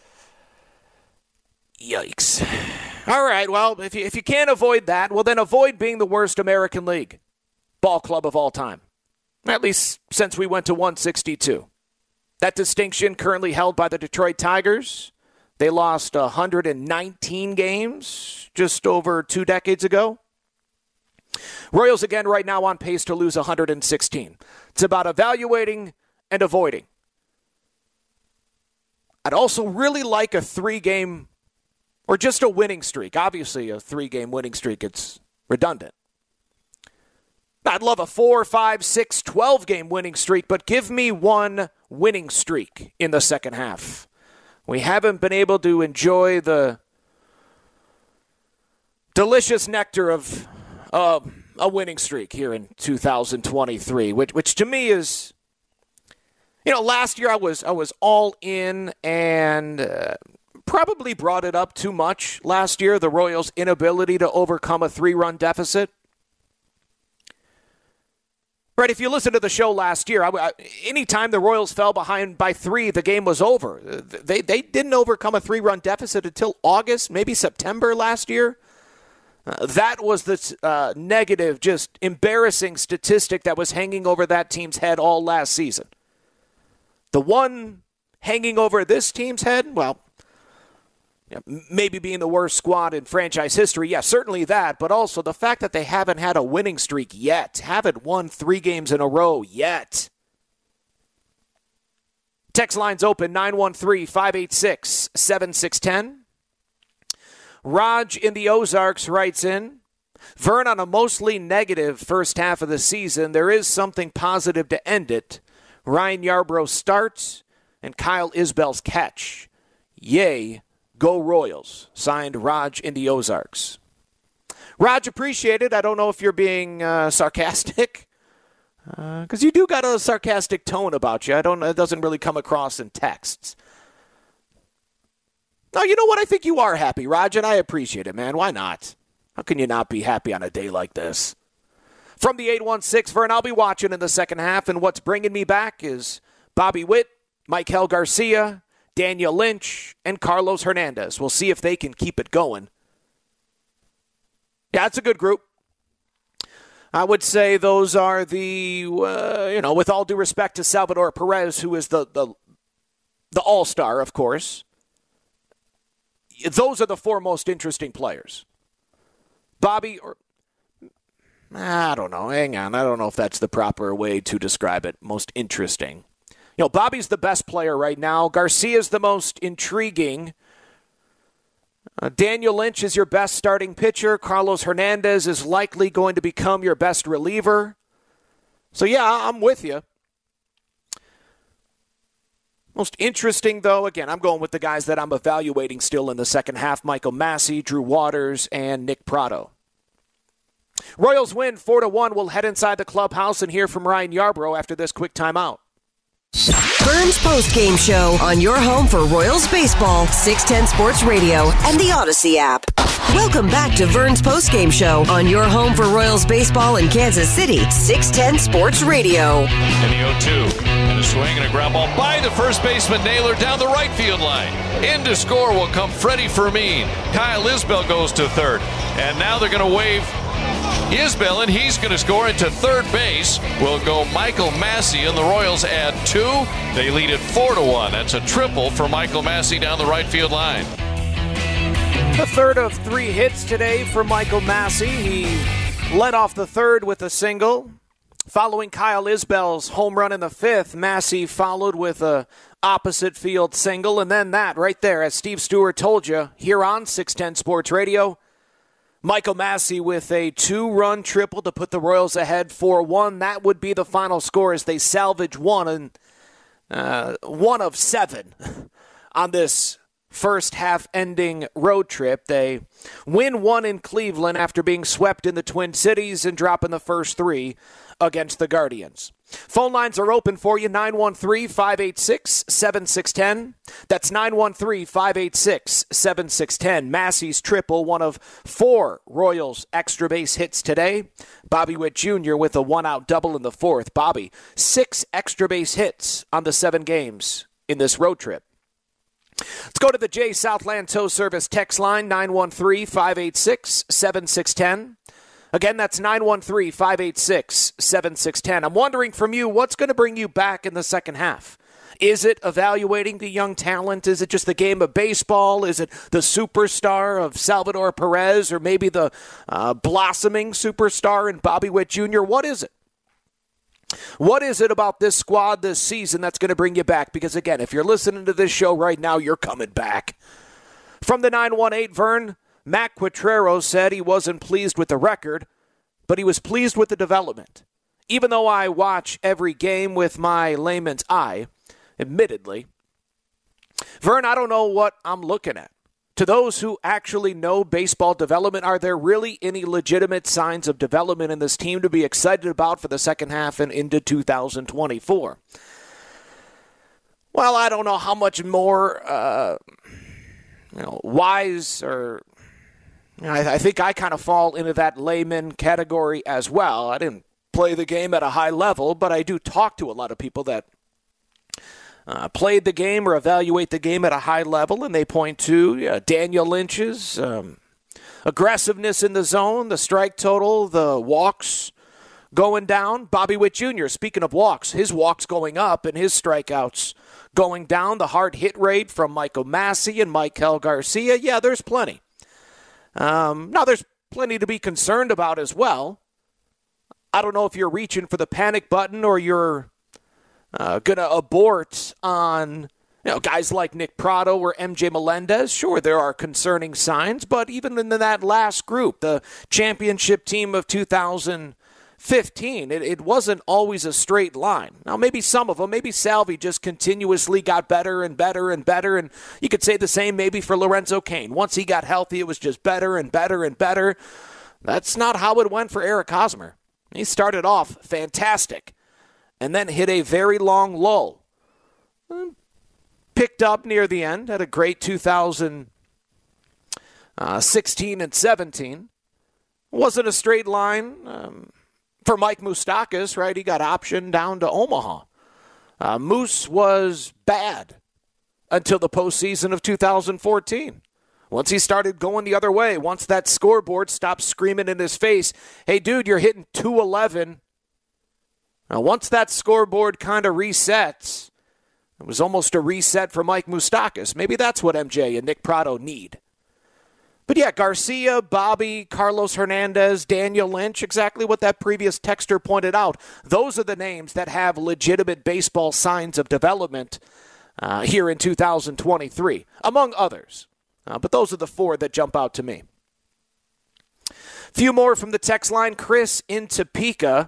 Yikes. All right, well, if you, if you can't avoid that, well, then avoid being the worst American League ball club of all time, at least since we went to one sixty-two. That distinction currently held by the Detroit Tigers. They lost one hundred nineteen games just over two decades ago. Royals, again, right now on pace to lose one hundred sixteen. It's about evaluating and avoiding. I'd also really like a three-game or just a winning streak. Obviously, a three-game winning streak, it's redundant. I'd love a four, five, six, twelve-game winning streak, but give me one winning streak in the second half. We haven't been able to enjoy the delicious nectar of uh, a winning streak here in two thousand twenty-three, which, which to me is, you know, last year I was I was all in and uh, probably brought it up too much last year, the Royals' inability to overcome a three-run deficit. Right, if you listen to the show last year, I, I, anytime the Royals fell behind by three, the game was over. They they didn't overcome a three-run deficit until August, maybe September last year. Uh, that was the uh, negative, just embarrassing statistic that was hanging over that team's head all last season. The one hanging over this team's head, well, maybe being the worst squad in franchise history. Yeah, certainly that, but also the fact that they haven't had a winning streak yet, haven't won three games in a row yet. Text lines open, nine one three, five eight six, seven six one zero. Raj in the Ozarks writes in, Vern, on a mostly negative first half of the season, there is something positive to end it. Ryan Yarbrough starts and Kyle Isbell's catch. Yay. Go Royals, signed Raj in the Ozarks. Raj, appreciate it. I don't know if you're being uh, sarcastic, because uh, you do got a sarcastic tone about you. I don't. It doesn't really come across in texts. No, you know what? I think you are happy, Raj, and I appreciate it, man. Why not? How can you not be happy on a day like this? From the eight one six, Vern, I'll be watching in the second half, and what's bringing me back is Bobby Witt, Michael Garcia, Daniel Lynch, and Carlos Hernandez. We'll see if they can keep it going. Yeah, it's a good group. I would say those are the, uh, you know, with all due respect to Salvador Perez, who is the, the, the all-star, of course. Those are the four most interesting players. Bobby, or I don't know. Hang on. I don't know if that's the proper way to describe it. Most interesting. You know, Bobby's the best player right now. Garcia's the most intriguing. Uh, Daniel Lynch is your best starting pitcher. Carlos Hernandez is likely going to become your best reliever. So, yeah, I'm with you. Most interesting, though, again, I'm going with the guys that I'm evaluating still in the second half. Michael Massey, Drew Waters, and Nick Pratto. Royals win four to one. We'll head inside the clubhouse and hear from Ryan Yarbrough after this quick timeout. Vern's post-game show on your home for Royals baseball, six ten Sports Radio, and the Odyssey app. Welcome back to Vern's post-game show on your home for Royals baseball in Kansas City, six ten Sports Radio. And the oh two, and a swing and a ground ball by the first baseman Naylor down the right field line. In to score will come Freddie Fermin. Kyle Isbell goes to third, and now they're going to wave Isbell, and he's going to score into third base. Will go Michael Massey, and the Royals add two. They lead it four to one. That's a triple for Michael Massey down the right field line. The third of three hits today for Michael Massey. He led off the third with a single. Following Kyle Isbell's home run in the fifth, Massey followed with a opposite field single, and then that right there, as Steve Stewart told you, here on six ten Sports Radio, Michael Massey with a two-run triple to put the Royals ahead four one. That would be the final score as they salvage one and uh, one of seven on this first half-ending road trip. They win one in Cleveland after being swept in the Twin Cities and dropping the first three against the Guardians. Phone lines are open for you, nine one three, five eight six, seven six one zero. That's nine one three, five eight six, seven six one zero. Massey's triple, one of four Royals extra base hits today. Bobby Witt Junior with a one-out double in the fourth. Bobby, six extra base hits on the seven games in this road trip. Let's go to the J Southland Tow Service text line, nine one three, five eight six, seven six one zero. Again, that's nine one three, five eight six, seven six one zero. I'm wondering from you, what's going to bring you back in the second half? Is it evaluating the young talent? Is it just the game of baseball? Is it the superstar of Salvador Perez, or maybe the uh, blossoming superstar in Bobby Witt Junior? What is it? What is it about this squad this season that's going to bring you back? Because, again, if you're listening to this show right now, you're coming back. From the nine one eight, Vern, Matt Quatrero said he wasn't pleased with the record, but he was pleased with the development. Even though I watch every game with my layman's eye, admittedly, Vern, I don't know what I'm looking at. To those who actually know baseball development, are there really any legitimate signs of development in this team to be excited about for the second half and into two thousand twenty-four? Well, I don't know how much more uh, you know, wise or you know, I, I think I kind of fall into that layman category as well. I didn't play the game at a high level, but I do talk to a lot of people that Uh, played the game or evaluate the game at a high level, and they point to uh, Daniel Lynch's um, aggressiveness in the zone, the strike total, the walks going down. Bobby Witt Junior, speaking of walks, his walks going up and his strikeouts going down. The hard hit rate from Michael Massey and Maikel Garcia, yeah, there's plenty. Um, now, there's plenty to be concerned about as well. I don't know if you're reaching for the panic button or you're Uh, going to abort on you know guys like Nick Pratto or M J Melendez. Sure, there are concerning signs, but even in that last group, the championship team of two thousand fifteen, it, it wasn't always a straight line. Now, maybe some of them, maybe Salvi just continuously got better and better and better, and you could say the same maybe for Lorenzo Cain. Once he got healthy, it was just better and better and better. That's not how it went for Eric Hosmer. He started off fantastic, and then hit a very long lull. Picked up near the end, had a great two thousand sixteen and seventeen. Wasn't a straight line um, for Mike Moustakas, right? He got optioned down to Omaha. Uh, Moose was bad until the postseason of two thousand fourteen. Once he started going the other way, once that scoreboard stopped screaming in his face, hey, dude, you're hitting two eleven. Now, once that scoreboard kind of resets, it was almost a reset for Mike Moustakas. Maybe that's what M J and Nick Pratto need. But yeah, Garcia, Bobby, Carlos Hernandez, Daniel Lynch, exactly what that previous texter pointed out. Those are the names that have legitimate baseball signs of development uh, here in two thousand twenty-three, among others. Uh, but those are the four that jump out to me. Few more from the text line. Chris in Topeka.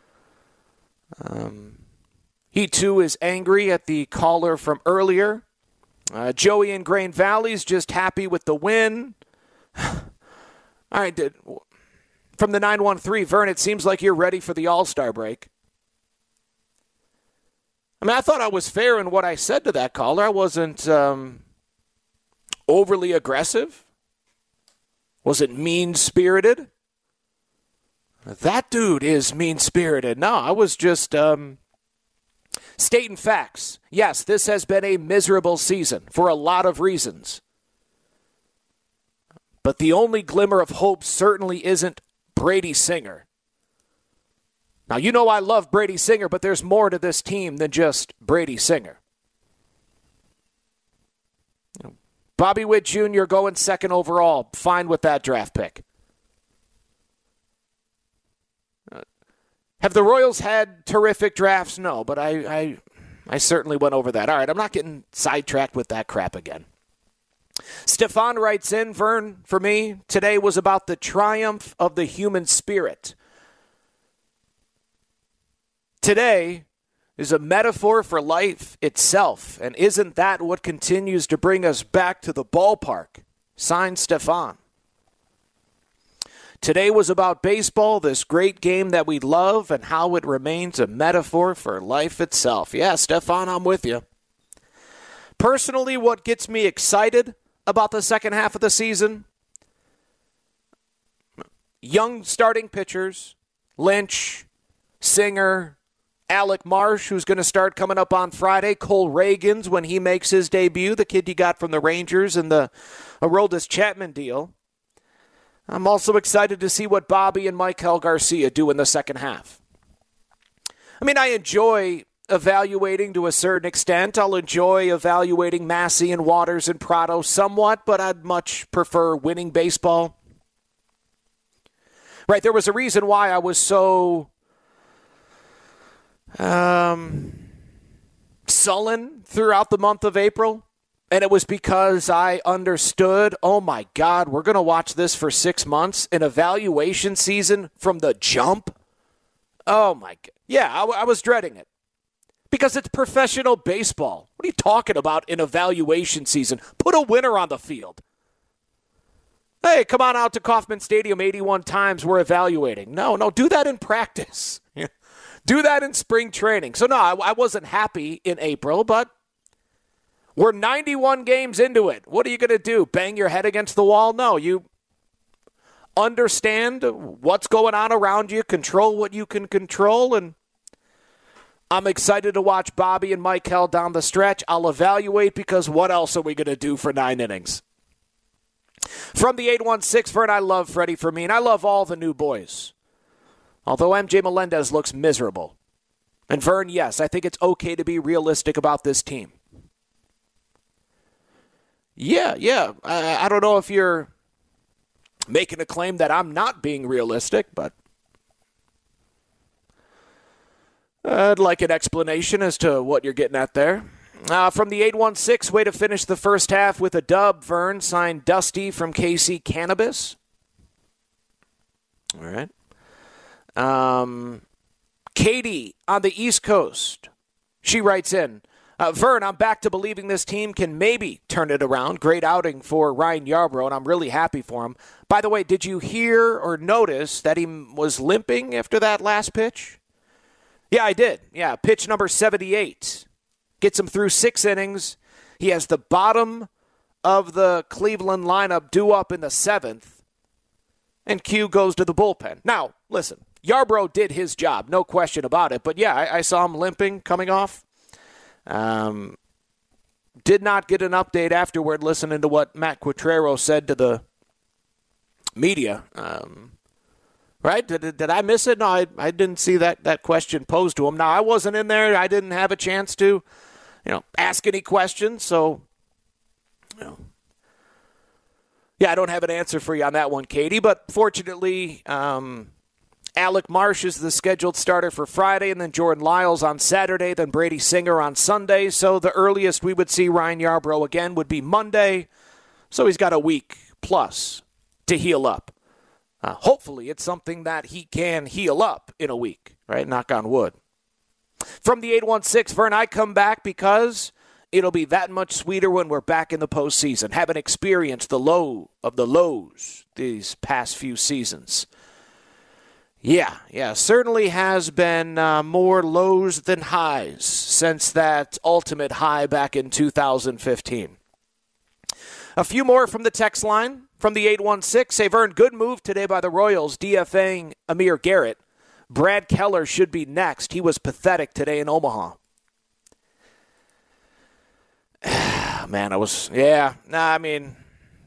Um, he, too, is angry at the caller from earlier. Uh, Joey in Grain Valley's just happy with the win. All right, did, from the nine one three, Vern, it seems like you're ready for the All-Star break. I mean, I thought I was fair in what I said to that caller. I wasn't um, overly aggressive. Wasn't mean-spirited. That dude is mean-spirited. No, I was just um, stating facts. Yes, this has been a miserable season for a lot of reasons. But the only glimmer of hope certainly isn't Brady Singer. Now, you know I love Brady Singer, but there's more to this team than just Brady Singer. Bobby Witt Junior going second overall. Fine with that draft pick. Have the Royals had terrific drafts? No, but I, I I certainly went over that. All right, I'm not getting sidetracked with that crap again. Stefan writes in, Vern, for me, today was about the triumph of the human spirit. Today is a metaphor for life itself, and isn't that what continues to bring us back to the ballpark? Signed, Stefan. Today was about baseball, this great game that we love, and how it remains a metaphor for life itself. Yeah, Stefan, I'm with you. Personally, what gets me excited about the second half of the season? Young starting pitchers, Lynch, Singer, Alec Marsh, who's going to start coming up on Friday, Cole Reagans when he makes his debut, the kid you got from the Rangers in the Aroldis Chapman deal. I'm also excited to see what Bobby and Maikel Garcia do in the second half. I mean, I enjoy evaluating to a certain extent. I'll enjoy evaluating Massey and Waters and Prado somewhat, but I'd much prefer winning baseball. Right, there was a reason why I was so um, sullen throughout the month of April, and it was because I understood, oh my God, we're going to watch this for six months, an evaluation season from the jump. Oh my God. Yeah, I, I was dreading it. Because it's professional baseball. What are you talking about in evaluation season? Put a winner on the field. Hey, come on out to Kauffman Stadium eighty-one times. We're evaluating. No, no, do that in practice. Do that in spring training. So, no, I, I wasn't happy in April, but we're ninety-one games into it. What are you going to do? Bang your head against the wall? No, you understand what's going on around you, control what you can control, and I'm excited to watch Bobby and Michael down the stretch. I'll evaluate because what else are we going to do for nine innings? From the eight one six, Vern, I love Freddie Fermin. I love all the new boys. Although M J Melendez looks miserable. And Vern, yes, I think it's okay to be realistic about this team. Yeah, yeah. I, I don't know if you're making a claim that I'm not being realistic, but I'd like an explanation as to what you're getting at there. Uh, from the eight one six, way to finish the first half with a dub, Vern, signed Dusty from K C Cannabis. All right. Um, Katie on the East Coast, she writes in, uh, Vern, I'm back to believing this team can maybe turn it around. Great outing for Ryan Yarbrough, and I'm really happy for him. By the way, did you hear or notice that he was limping after that last pitch? Yeah, I did. Yeah, pitch number seventy-eight. Gets him through six innings. He has the bottom of the Cleveland lineup due up in the seventh. And Q goes to the bullpen. Now, listen, Yarbrough did his job, no question about it. But, yeah, I, I saw him limping coming off. Um, did not get an update afterward listening to what Matt Quatrero said to the media. Um Right? Did, did I miss it? No, I, I didn't see that, that question posed to him. Now, I wasn't in there. I didn't have a chance to, you know, ask any questions. So, you know, yeah, I don't have an answer for you on that one, Katie. But fortunately, um, Alec Marsh is the scheduled starter for Friday, and then Jordan Lyles on Saturday, then Brady Singer on Sunday. So the earliest we would see Ryan Yarbrough again would be Monday. So he's got a week plus to heal up. Uh, hopefully it's something that he can heal up in a week, right? Knock on wood. From the eight one six, Vern, I come back because it'll be that much sweeter when we're back in the postseason. Haven't experienced the low of the lows these past few seasons. Yeah, yeah, certainly has been uh, more lows than highs since that ultimate high back in two thousand fifteen. A few more from the text line. From the eight one six, say, Vern, good move today by the Royals, DFAing Amir Garrett. Brad Keller should be next. He was pathetic today in Omaha. Man, I was, yeah, nah, I mean,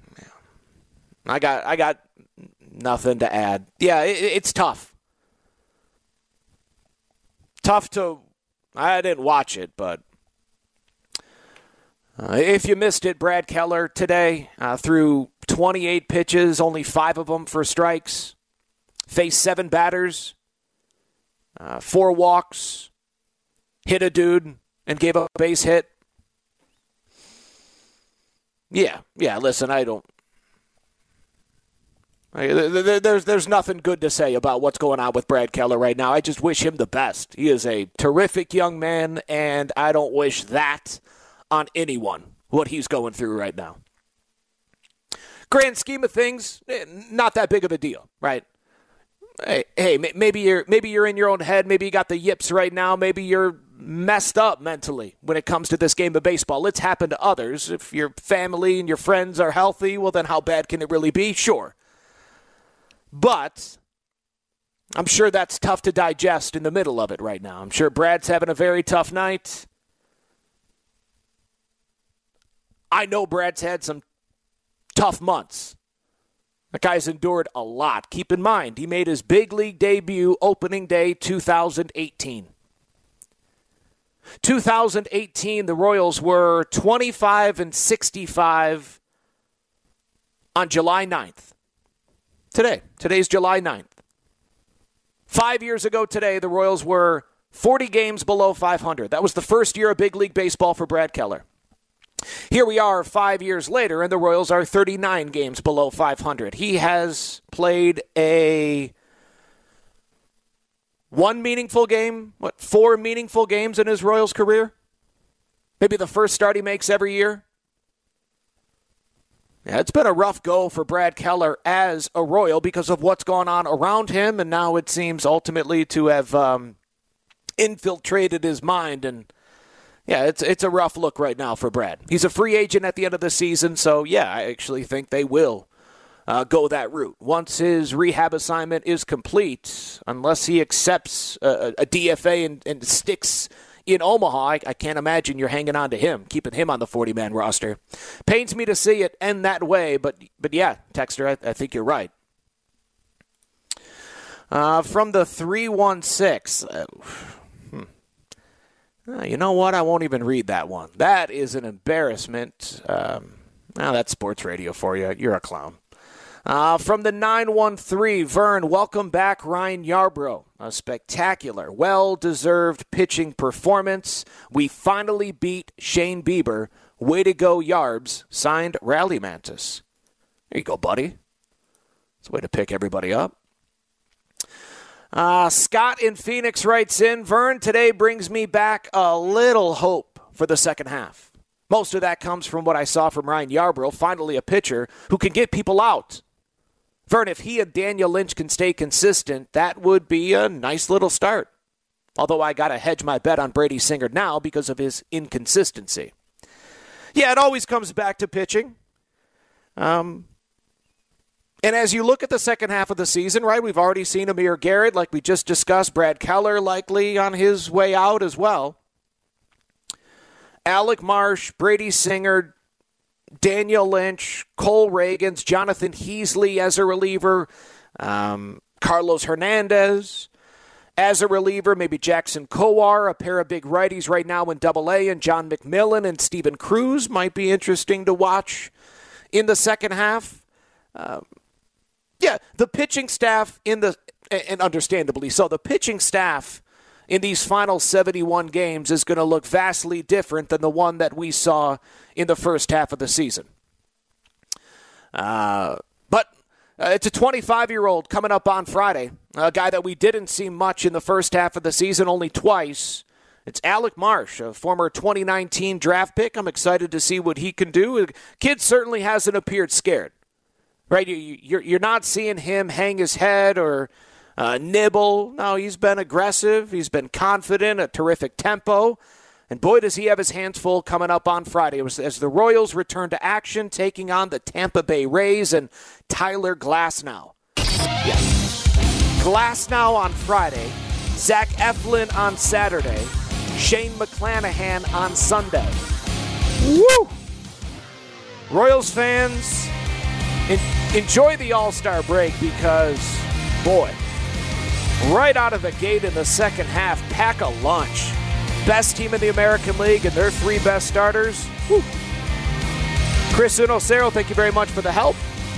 I got I got nothing to add. Yeah, it, it's tough. Tough to, I didn't watch it, but uh, if you missed it, Brad Keller today uh, threw twenty-eight pitches, only five of them for strikes, faced seven batters, uh, four walks, hit a dude, and gave up a base hit. Yeah, yeah, listen, I don't... There's there's nothing good to say about what's going on with Brad Keller right now. I just wish him the best. He is a terrific young man, and I don't wish that on anyone, what he's going through right now. Grand scheme of things, not that big of a deal, right? Hey, hey, maybe you're maybe you're in your own head. Maybe you got the yips right now. Maybe you're messed up mentally when it comes to this game of baseball. It's happened to others. If your family and your friends are healthy, well, then how bad can it really be? Sure. But I'm sure that's tough to digest in the middle of it right now. I'm sure Brad's having a very tough night. I know Brad's had some tough months. That guy's endured a lot. Keep in mind, he made his big league debut opening day two thousand eighteen. two thousand eighteen, the Royals were twenty-five and sixty-five on July ninth. Today. Today's July ninth. Five years ago today, the Royals were forty games below five hundred. That was the first year of Big League Baseball for Brad Keller. Here we are five years later, and the Royals are thirty-nine games below five hundred. He has played a one meaningful game, what, four meaningful games in his Royals career? Maybe the first start he makes every year? Yeah, it's been a rough go for Brad Keller as a Royal because of what's gone on around him, and now it seems ultimately to have um, infiltrated his mind. And yeah, it's it's a rough look right now for Brad. He's a free agent at the end of the season, so yeah, I actually think they will uh, go that route. Once his rehab assignment is complete, unless he accepts a, a D F A and, and sticks in Omaha, I, I can't imagine you're hanging on to him, keeping him on the forty-man roster. Pains me to see it end that way, but but yeah, Texter, I, I think you're right. Uh, from the three one six, uh, hmm. uh, you know what? I won't even read that one. That is an embarrassment. Um, now that's sports radio for you. You're a clown. Uh, from the nine one three, Vern, welcome back, Ryan Yarbrough. A spectacular, well-deserved pitching performance. We finally beat Shane Bieber. Way to go, Yarbs. Signed, Rally Mantis. There you go, buddy. It's a way to pick everybody up. Uh, Scott in Phoenix writes in, Vern, today brings me back a little hope for the second half. Most of that comes from what I saw from Ryan Yarbrough, finally a pitcher who can get people out. Vern, if he and Daniel Lynch can stay consistent, that would be a nice little start. Although I got to hedge my bet on Brady Singer now because of his inconsistency. Yeah, it always comes back to pitching. Um, and as you look at the second half of the season, right, we've already seen Amir Garrett, like we just discussed, Brad Keller likely on his way out as well. Alec Marsh, Brady Singer, Daniel Lynch, Cole Reagans, Jonathan Heasley as a reliever, um, Carlos Hernandez as a reliever, maybe Jackson Kowar, a pair of big righties right now in Double A, and John McMillan and Steven Cruz might be interesting to watch in the second half. Um, yeah, the pitching staff in the, and understandably so, the pitching staff in these final seventy-one games is going to look vastly different than the one that we saw in the first half of the season. Uh, but uh, it's a twenty-five-year-old coming up on Friday, a guy that we didn't see much in the first half of the season, only twice. It's Alec Marsh, a former twenty nineteen draft pick. I'm excited to see what he can do. The kid certainly hasn't appeared scared, right? You, you're, you're not seeing him hang his head or Uh, nibble. No, he's been aggressive. He's been confident, a terrific tempo. And boy, does he have his hands full coming up on Friday as the Royals return to action, taking on the Tampa Bay Rays and Tyler Glasnow. Yes. Glasnow on Friday, Zach Eflin on Saturday, Shane McClanahan on Sunday. Woo! Royals fans, en- enjoy the All-Star break because, boy, right out of the gate in the second half, pack a lunch. Best team in the American League and their three best starters. Whew. Chris Unocero, thank you very much for the help.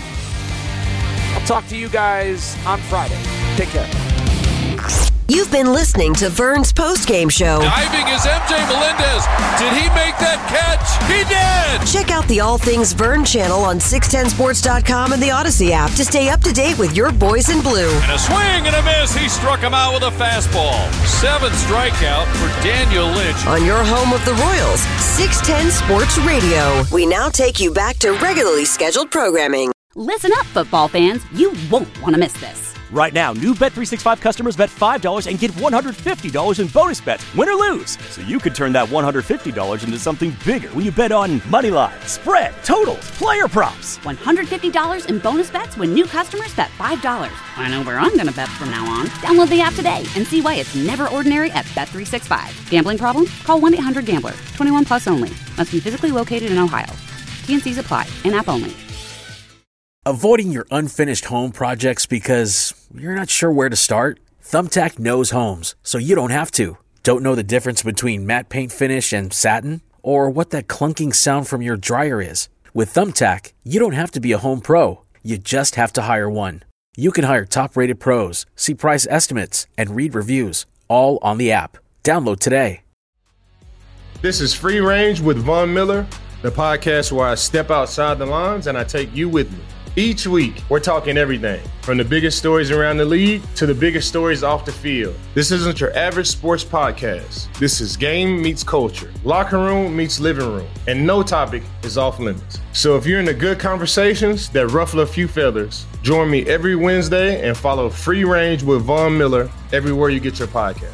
I'll talk to you guys on Friday. Take care. You've been listening to Vern's postgame show. Diving is M J Melendez. Did he make that catch? He did! Check out the All Things Vern channel on six ten sports dot com and the Odyssey app to stay up to date with your boys in blue. And a swing and a miss. He struck him out with a fastball. Seventh strikeout for Daniel Lynch. On your home of the Royals, six ten Sports Radio. We now take you back to regularly scheduled programming. Listen up, football fans. You won't want to miss this. Right now, new Bet three sixty-five customers bet five dollars and get one hundred fifty dollars in bonus bets, win or lose. So you could turn that one hundred fifty dollars into something bigger when you bet on money line, spread, totals, player props. one hundred fifty dollars in bonus bets when new customers bet five dollars. I know where I'm going to bet from now on. Download the app today and see why it's never ordinary at Bet three sixty-five. Gambling problem? Call one eight hundred gambler. twenty-one plus only. Must be physically located in Ohio. T N Cs apply. In-app only. Avoiding your unfinished home projects because you're not sure where to start? Thumbtack knows homes, so you don't have to. Don't know the difference between matte paint finish and satin? Or what that clunking sound from your dryer is? With Thumbtack, you don't have to be a home pro. You just have to hire one. You can hire top-rated pros, see price estimates, and read reviews, all on the app. Download today. This is Free Range with Von Miller, the podcast where I step outside the lines and I take you with me. Each week, we're talking everything from the biggest stories around the league to the biggest stories off the field. This isn't your average sports podcast. This is game meets culture, locker room meets living room, and no topic is off limits. So if you're into good conversations that ruffle a few feathers, join me every Wednesday and follow Free Range with Von Miller everywhere you get your podcast.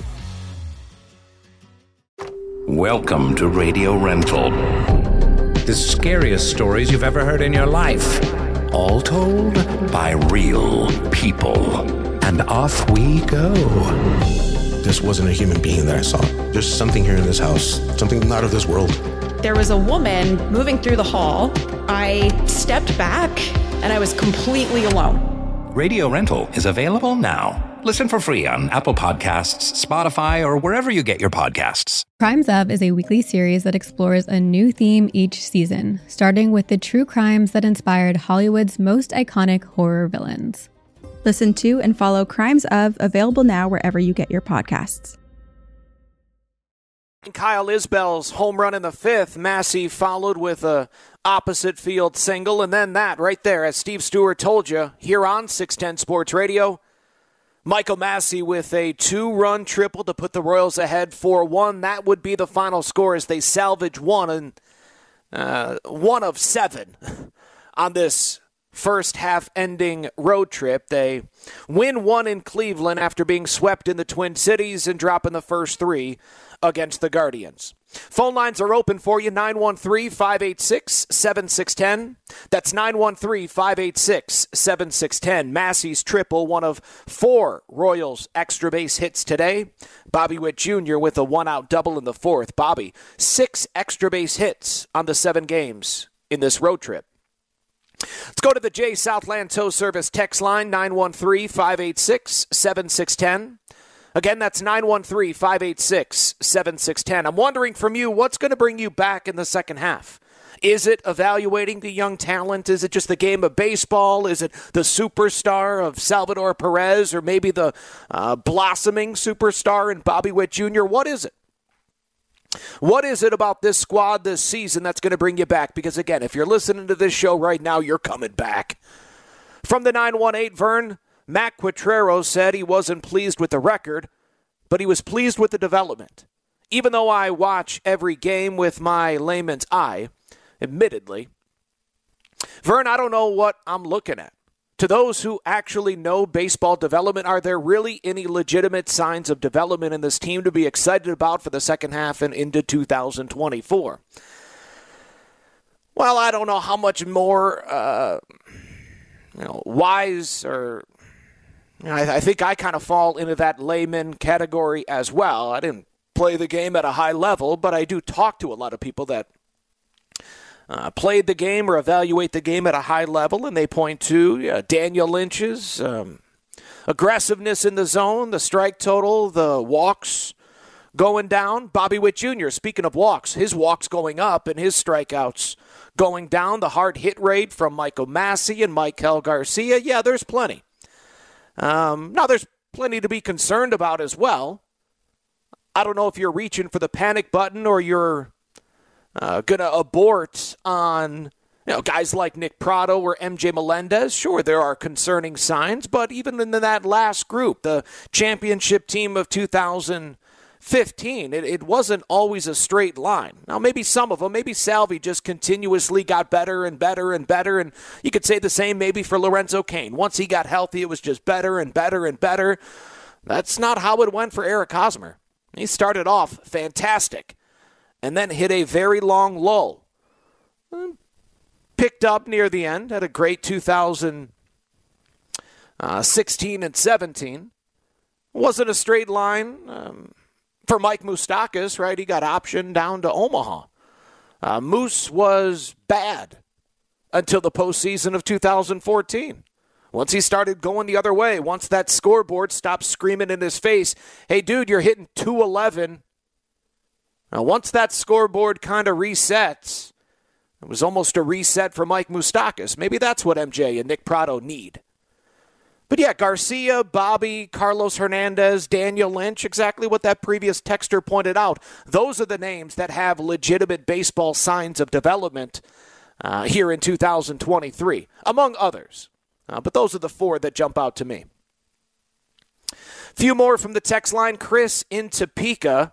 Welcome to Radio Rental. The scariest stories you've ever heard in your life. All told by real people. And off we go. This wasn't a human being that I saw. There's something here in this house, something not of this world. There was a woman moving through the hall. I stepped back and I was completely alone. Radio Rental is available now. Listen for free on Apple Podcasts, Spotify, or wherever you get your podcasts. Crimes Of is a weekly series that explores a new theme each season, starting with the true crimes that inspired Hollywood's most iconic horror villains. Listen to and follow Crimes Of, available now wherever you get your podcasts. Kyle Isbell's home run in the fifth. Massey followed with a opposite field single, and then that right there, as Steve Stewart told you, here on six ten Sports Radio. Michael Massey with a two-run triple to put the Royals ahead four one. That would be the final score as they salvage one and uh, one of seven on this first half-ending road trip. They win one in Cleveland after being swept in the Twin Cities and dropping the first three against the Guardians. Phone lines are open for you, nine one three, five eight six, seven six one zero. That's nine one three, five eight six, seven six one zero. Massey's triple, one of four Royals extra base hits today. Bobby Witt Junior with a one-out double in the fourth. Bobby, six extra base hits on the seven games in this road trip. Let's go to the J Southland Tow Service text line, nine one three, five eight six, seven six one zero. Again, that's nine one three, five eight six, seven six one zero. I'm wondering from you, what's going to bring you back in the second half? Is it evaluating the young talent? Is it just the game of baseball? Is it the superstar of Salvador Perez, or maybe the uh, blossoming superstar in Bobby Witt Junior? What is it? What is it about this squad this season that's going to bring you back? Because, again, if you're listening to this show right now, you're coming back. From the nine one eight, Vern, Matt Quatrero said he wasn't pleased with the record, but he was pleased with the development. Even though I watch every game with my layman's eye, admittedly, Vern, I don't know what I'm looking at. To those who actually know baseball development, are there really any legitimate signs of development in this team to be excited about for the second half and into two thousand twenty-four? Well, I don't know how much more uh, you know, wise or... I think I kind of fall into that layman category as well. I didn't play the game at a high level, but I do talk to a lot of people that uh, played the game or evaluate the game at a high level, and they point to uh, Daniel Lynch's um, aggressiveness in the zone, the strike total, the walks going down. Bobby Witt Junior, speaking of walks, his walks going up and his strikeouts going down. The hard hit rate from Michael Massey and Maikel Garcia, yeah, there's plenty. Um, now, there's plenty to be concerned about as well. I don't know if you're reaching for the panic button or you're uh, going to abort on you know, guys like Nick Pratto or M J Melendez. Sure, there are concerning signs, but even in that last group, the championship team of two thousand fifteen, it, it wasn't always a straight line. Now, maybe some of them, maybe Salvi just continuously got better and better and better, and you could say the same maybe for Lorenzo Cain. Once he got healthy, it was just better and better and better. That's not how it went for Eric Hosmer. He started off fantastic and then hit a very long lull. Picked up near the end, had a great two thousand sixteen and seventeen. Wasn't a straight line. Um, For Mike Moustakas, right, he got optioned down to Omaha. Uh, Moose was bad until the postseason of two thousand fourteen Once he started going the other way, once that scoreboard stopped screaming in his face, hey, dude, you're hitting two eleven. Now, once that scoreboard kind of resets, it was almost a reset for Mike Moustakas. Maybe that's what M J and Nick Pratto need. But yeah, Garcia, Bobby, Carlos Hernandez, Daniel Lynch, exactly what that previous texter pointed out. Those are the names that have legitimate baseball signs of development uh, here in two thousand twenty-three, among others. Uh, but those are the four that jump out to me. Few more from the text line. Chris in Topeka.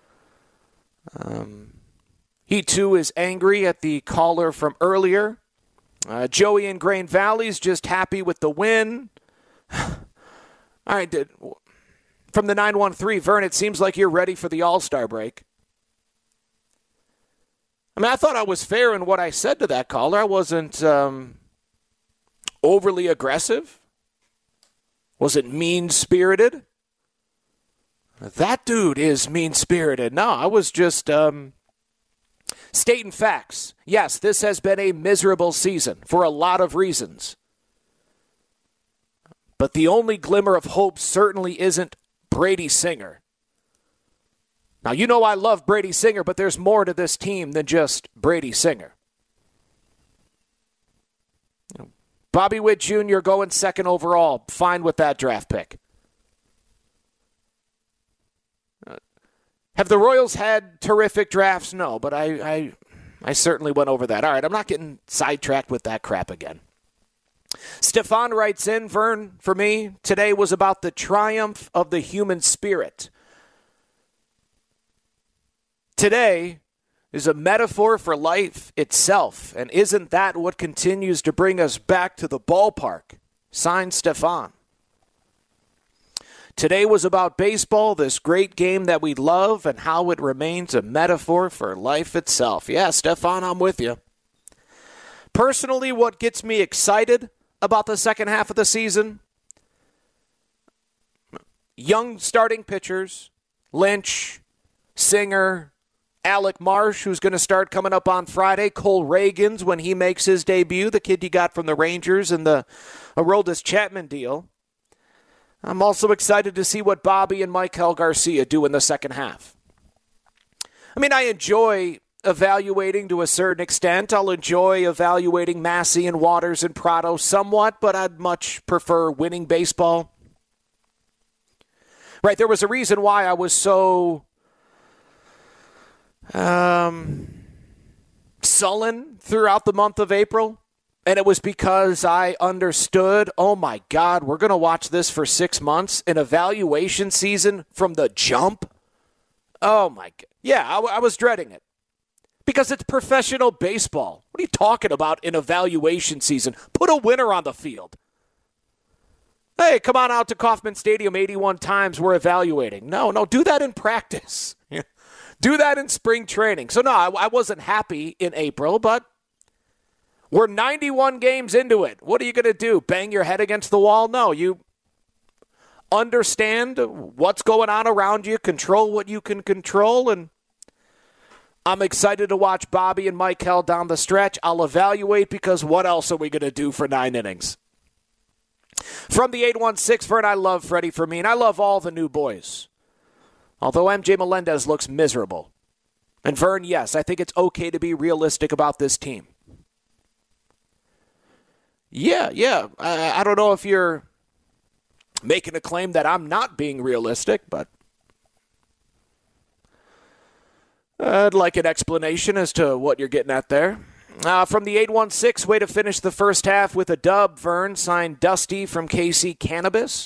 Um, he, too, is angry at the caller from earlier. Uh, Joey in Grain Valley's just happy with the win. All right, did, from the nine one three, Vern, it seems like you're ready for the All-Star break. I mean, I thought I was fair in what I said to that caller. I wasn't um, overly aggressive. Wasn't mean-spirited. That dude is mean-spirited. No, I was just um, stating facts. Yes, this has been a miserable season for a lot of reasons. But the only glimmer of hope certainly isn't Brady Singer. Now, you know I love Brady Singer, but there's more to this team than just Brady Singer. Bobby Witt Junior going second overall. Fine with that draft pick. Have the Royals had terrific drafts? No, but I, I I certainly went over that. All right, I'm not getting sidetracked with that crap again. Stefan writes in, Vern, for me, today was about the triumph of the human spirit. Today is a metaphor for life itself, and isn't that what continues to bring us back to the ballpark? Signed, Stefan. Today was about baseball, this great game that we love, and how it remains a metaphor for life itself. Yeah, Stefan, I'm with you. Personally, what gets me excited about the second half of the season? Young starting pitchers, Lynch, Singer, Alec Marsh, who's going to start coming up on Friday, Cole Reagans when he makes his debut, the kid you got from the Rangers in the Aroldis Chapman deal. I'm also excited to see what Bobby and Michael Garcia do in the second half. I mean, I enjoy evaluating to a certain extent. I'll enjoy evaluating Massey and Waters and Pratto somewhat, but I'd much prefer winning baseball. Right, there was a reason why I was so um, sullen throughout the month of April. And it was because I understood, oh my God, we're going to watch this for six months, an evaluation season from the jump. Oh my God. Yeah, I, I was dreading it. Because it's professional baseball. What are you talking about, an evaluation season? Put a winner on the field. Hey, come on out to Kauffman Stadium eighty-one times, we're evaluating. No, no, do that in practice. Do that in spring training. So no, I, I wasn't happy in April, but we're ninety-one games into it. What are you going to do? Bang your head against the wall? No, you understand what's going on around you, control what you can control, and I'm excited to watch Bobby and Michael down the stretch. I'll evaluate because what else are we going to do for nine innings? From the eight one six, Vern, I love Freddie Fermin. I love all the new boys. Although M J Melendez looks miserable. And Vern, yes, I think it's okay to be realistic about this team. Yeah, yeah. I, I don't know if you're making a claim that I'm not being realistic, but I'd like an explanation as to what you're getting at there. Uh, from the eight one six, way to finish the first half with a dub, Vern, signed Dusty from K C Cannabis.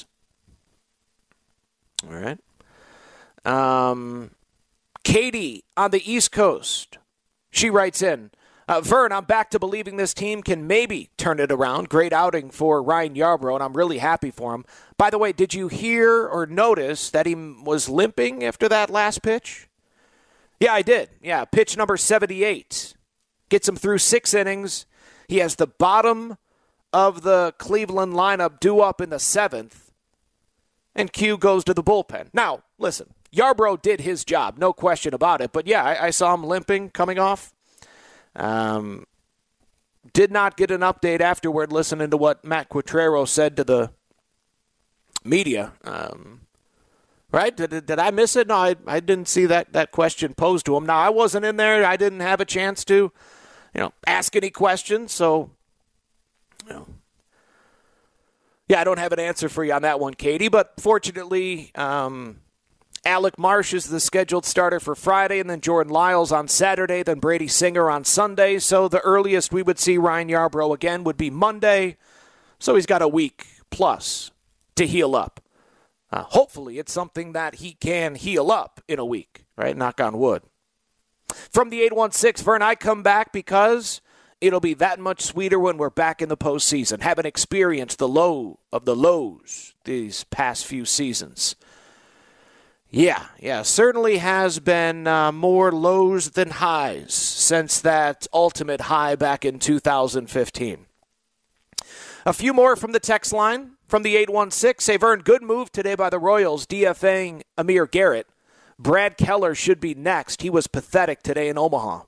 All right. Um, Katie on the East Coast, she writes in, Uh, Vern, I'm back to believing this team can maybe turn it around. Great outing for Ryan Yarbrough, and I'm really happy for him. By the way, did you hear or notice that he was limping after that last pitch? Yeah, I did. Yeah, pitch number seventy-eight. Gets him through six innings. He has the bottom of the Cleveland lineup due up in the seventh, and Q goes to the bullpen. Now, listen, Yarbrough did his job, no question about it. But, yeah, I, I saw him limping coming off. Um, did not get an update afterward listening to what Matt Quatrero said to the media. Um, right? Did, did I miss it? No, I, I didn't see that, that question posed to him. Now, I wasn't in there. I didn't have a chance to, you know, ask any questions. So, you know, yeah, I don't have an answer for you on that one, Katie. But fortunately, um, Alec Marsh is the scheduled starter for Friday, and then Jordan Lyles on Saturday, then Brady Singer on Sunday. So the earliest we would see Ryan Yarbrough again would be Monday. So he's got a week plus to heal up. Uh, hopefully it's something that he can heal up in a week, right? Knock on wood. From the eight one six, Vern, I come back because it'll be that much sweeter when we're back in the postseason, having experienced the low of the lows these past few seasons. Yeah, yeah, certainly has been uh, more lows than highs since that ultimate high back in two thousand fifteen. A few more from the text line from the eight one six. Hey, Vern, good move today by the Royals, DFAing Amir Garrett. Brad Keller should be next. He was pathetic today in Omaha.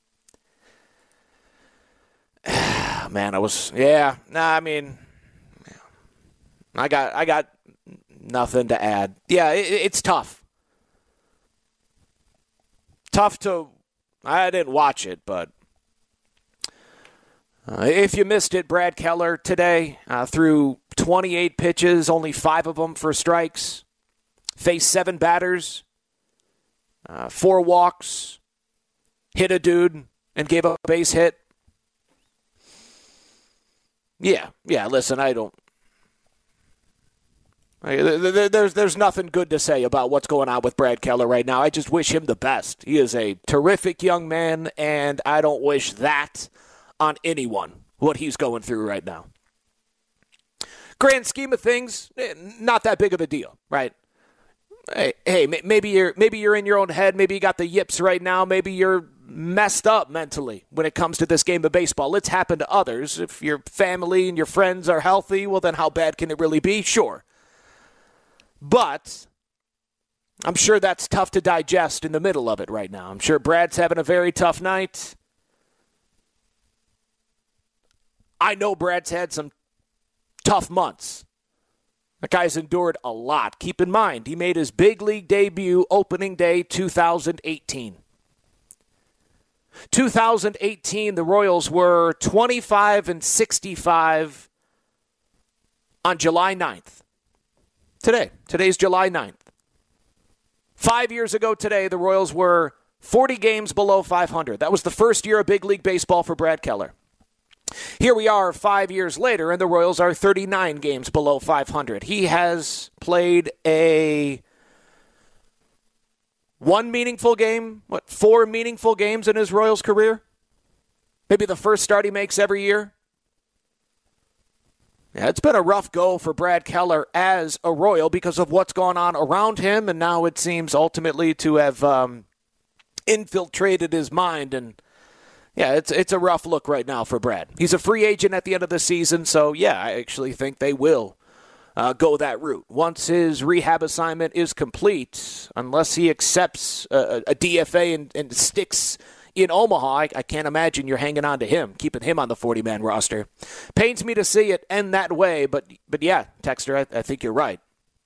Man, I was, yeah, nah, I mean, I got, I got nothing to add. Yeah, it, it's tough. Tough to, I didn't watch it, but uh, if you missed it, Brad Keller today uh, threw twenty-eight pitches, only five of them for strikes, faced seven batters, uh, four walks, hit a dude, and gave up a base hit. Yeah, yeah, listen, I don't, There's there's nothing good to say about what's going on with Brad Keller right now. I just wish him the best. He is a terrific young man, and I don't wish that on anyone, what he's going through right now. Grand scheme of things, not that big of a deal, right? Hey, hey, maybe you're maybe you're in your own head. Maybe you got the yips right now. Maybe you're messed up mentally when it comes to this game of baseball. It's happened to others. If your family and your friends are healthy, well, then how bad can it really be? Sure. But I'm sure that's tough to digest in the middle of it right now. I'm sure Brad's having a very tough night. I know Brad's had some tough months. That guy's endured a lot. Keep in mind, he made his big league debut opening day two thousand eighteen. two thousand eighteen, the Royals were twenty-five and sixty-five on July ninth. Today. Today's July ninth. Five years ago today, the Royals were forty games below five hundred. That was the first year of big league baseball for Brad Keller. Here we are five years later, and the Royals are thirty-nine games below five hundred. He has played a one meaningful game, what, four meaningful games in his Royals career? Maybe the first start he makes every year? Yeah, it's been a rough go for Brad Keller as a Royal because of what's gone on around him, and now it seems ultimately to have um, infiltrated his mind. And yeah, it's it's a rough look right now for Brad. He's a free agent at the end of the season, so yeah, I actually think they will uh, go that route. Once his rehab assignment is complete, unless he accepts a, a D F A and, and sticks in Omaha, I, I can't imagine you're hanging on to him, keeping him on the forty-man roster. Pains me to see it end that way, but but yeah, Texter, I, I think you're right.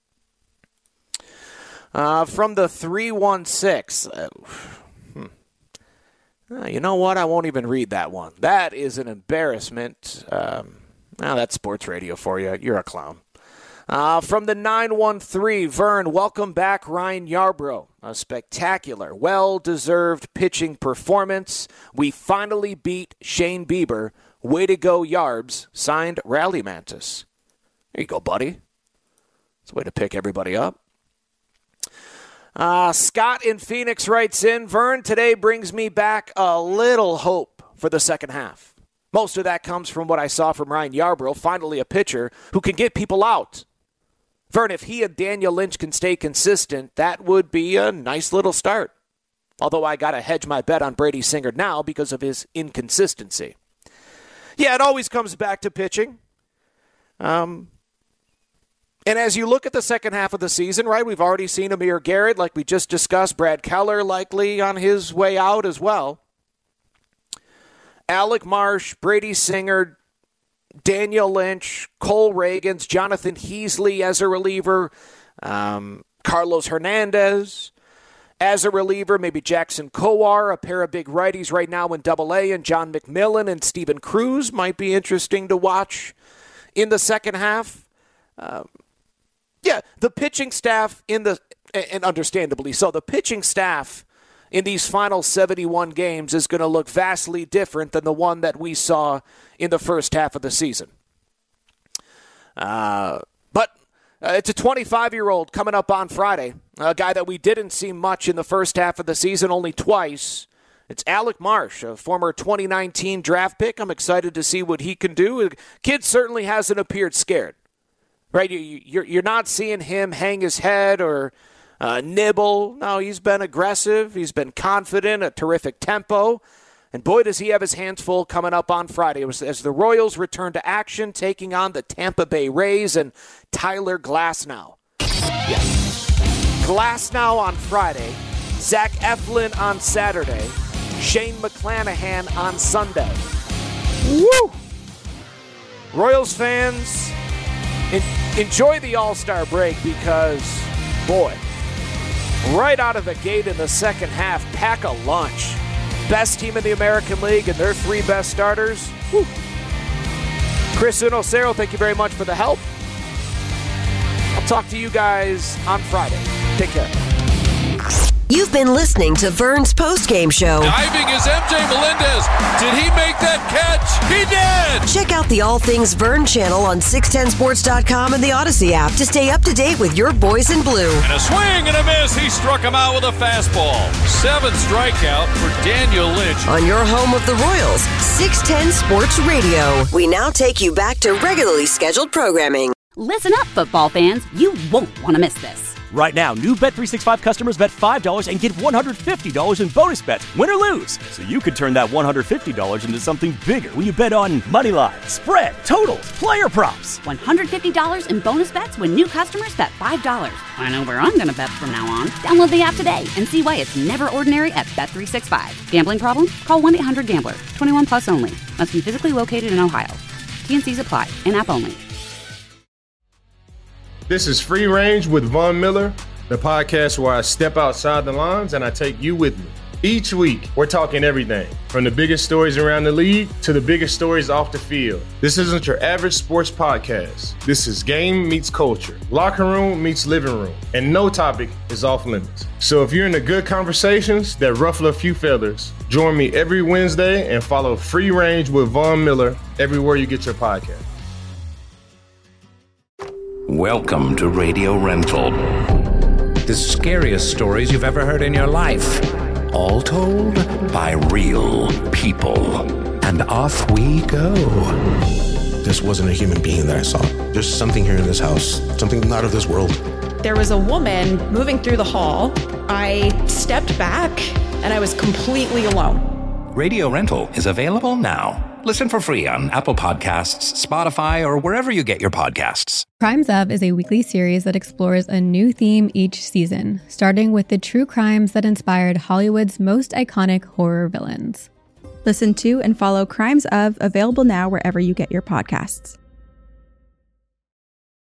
Uh, from the three one six, uh, hmm. uh, you know what? I won't even read that one. That is an embarrassment. Um, well, that's sports radio for you. You're a clown. Uh, from the nine one three, Vern, welcome back, Ryan Yarbrough. A spectacular, well-deserved pitching performance. We finally beat Shane Bieber. Way to go, Yarbs. Signed, Rally Mantis. There you go, buddy. It's a way to pick everybody up. Uh, Scott in Phoenix writes in, Vern, today brings me back a little hope for the second half. Most of that comes from what I saw from Ryan Yarbrough, finally a pitcher who can get people out. Vern, if he and Daniel Lynch can stay consistent, that would be a nice little start. Although I got to hedge my bet on Brady Singer now because of his inconsistency. Yeah, it always comes back to pitching. Um, and as you look at the second half of the season, right, we've already seen Amir Garrett, like we just discussed, Brad Keller likely on his way out as well. Alec Marsh, Brady Singer, Daniel Lynch, Cole Reagans, Jonathan Heasley as a reliever, um, Carlos Hernandez as a reliever, maybe Jackson Kowar, a pair of big righties right now in Double A, and John McMillan and Steven Cruz might be interesting to watch in the second half. Um, yeah, the pitching staff in the, and understandably so, the pitching staff in these final seventy-one games is going to look vastly different than the one that we saw in the first half of the season. Uh, but uh, it's a twenty-five-year-old coming up on Friday, a guy that we didn't see much in the first half of the season, only twice. It's Alec Marsh, a former twenty nineteen draft pick. I'm excited to see what he can do. The kid certainly hasn't appeared scared, right? You, you're, you're not seeing him hang his head or Uh, nibble. No, he's been aggressive. He's been confident, a terrific tempo. And boy, does he have his hands full coming up on Friday as the Royals return to action, taking on the Tampa Bay Rays and Tyler Glasnow. Yeah. Glasnow on Friday, Zach Eflin on Saturday, Shane McClanahan on Sunday. Woo! Royals fans, en- enjoy the All-Star break because, boy, right out of the gate in the second half, pack a lunch. Best team in the American League and their three best starters. Whew. Chris Unocero, thank you very much for the help. I'll talk to you guys on Friday. Take care. You've been listening to Vern's postgame show. Diving is M J Melendez. Did he make that catch? He did! Check out the All Things Vern channel on six ten sports dot com and the Odyssey app to stay up to date with your boys in blue. And a swing and a miss. He struck him out with a fastball. Seventh strikeout for Daniel Lynch. On your home of the Royals, six ten Sports Radio. We now take you back to regularly scheduled programming. Listen up, football fans. You won't want to miss this. Right now, new Bet three sixty-five customers bet five dollars and get one hundred fifty dollars in bonus bets, win or lose. So you could turn that one hundred fifty dollars into something bigger when you bet on money line, spread, totals, player props. one hundred fifty dollars in bonus bets when new customers bet five dollars. I know where I'm going to bet from now on. Download the app today and see why it's never ordinary at Bet three sixty-five. Gambling problem? Call one eight hundred gambler. twenty-one plus only. Must be physically located in Ohio. T and C's apply. In-app only. This is Free Range with Von Miller, the podcast where I step outside the lines and I take you with me. Each week, we're talking everything from the biggest stories around the league to the biggest stories off the field. This isn't your average sports podcast. This is game meets culture, locker room meets living room, and no topic is off limits. So if you're into good conversations that ruffle a few feathers, join me every Wednesday and follow Free Range with Von Miller everywhere you get your podcast. Welcome to Radio Rental. The scariest stories you've ever heard in your life. All told by real people. And off we go. This wasn't a human being that I saw. There's something here in this house. Something not of this world. There was a woman moving through the hall. I stepped back and I was completely alone. Radio Rental is available now. Listen for free on Apple Podcasts, Spotify, or wherever you get your podcasts. Crimes Of is a weekly series that explores a new theme each season, starting with the true crimes that inspired Hollywood's most iconic horror villains. Listen to and follow Crimes Of, available now wherever you get your podcasts.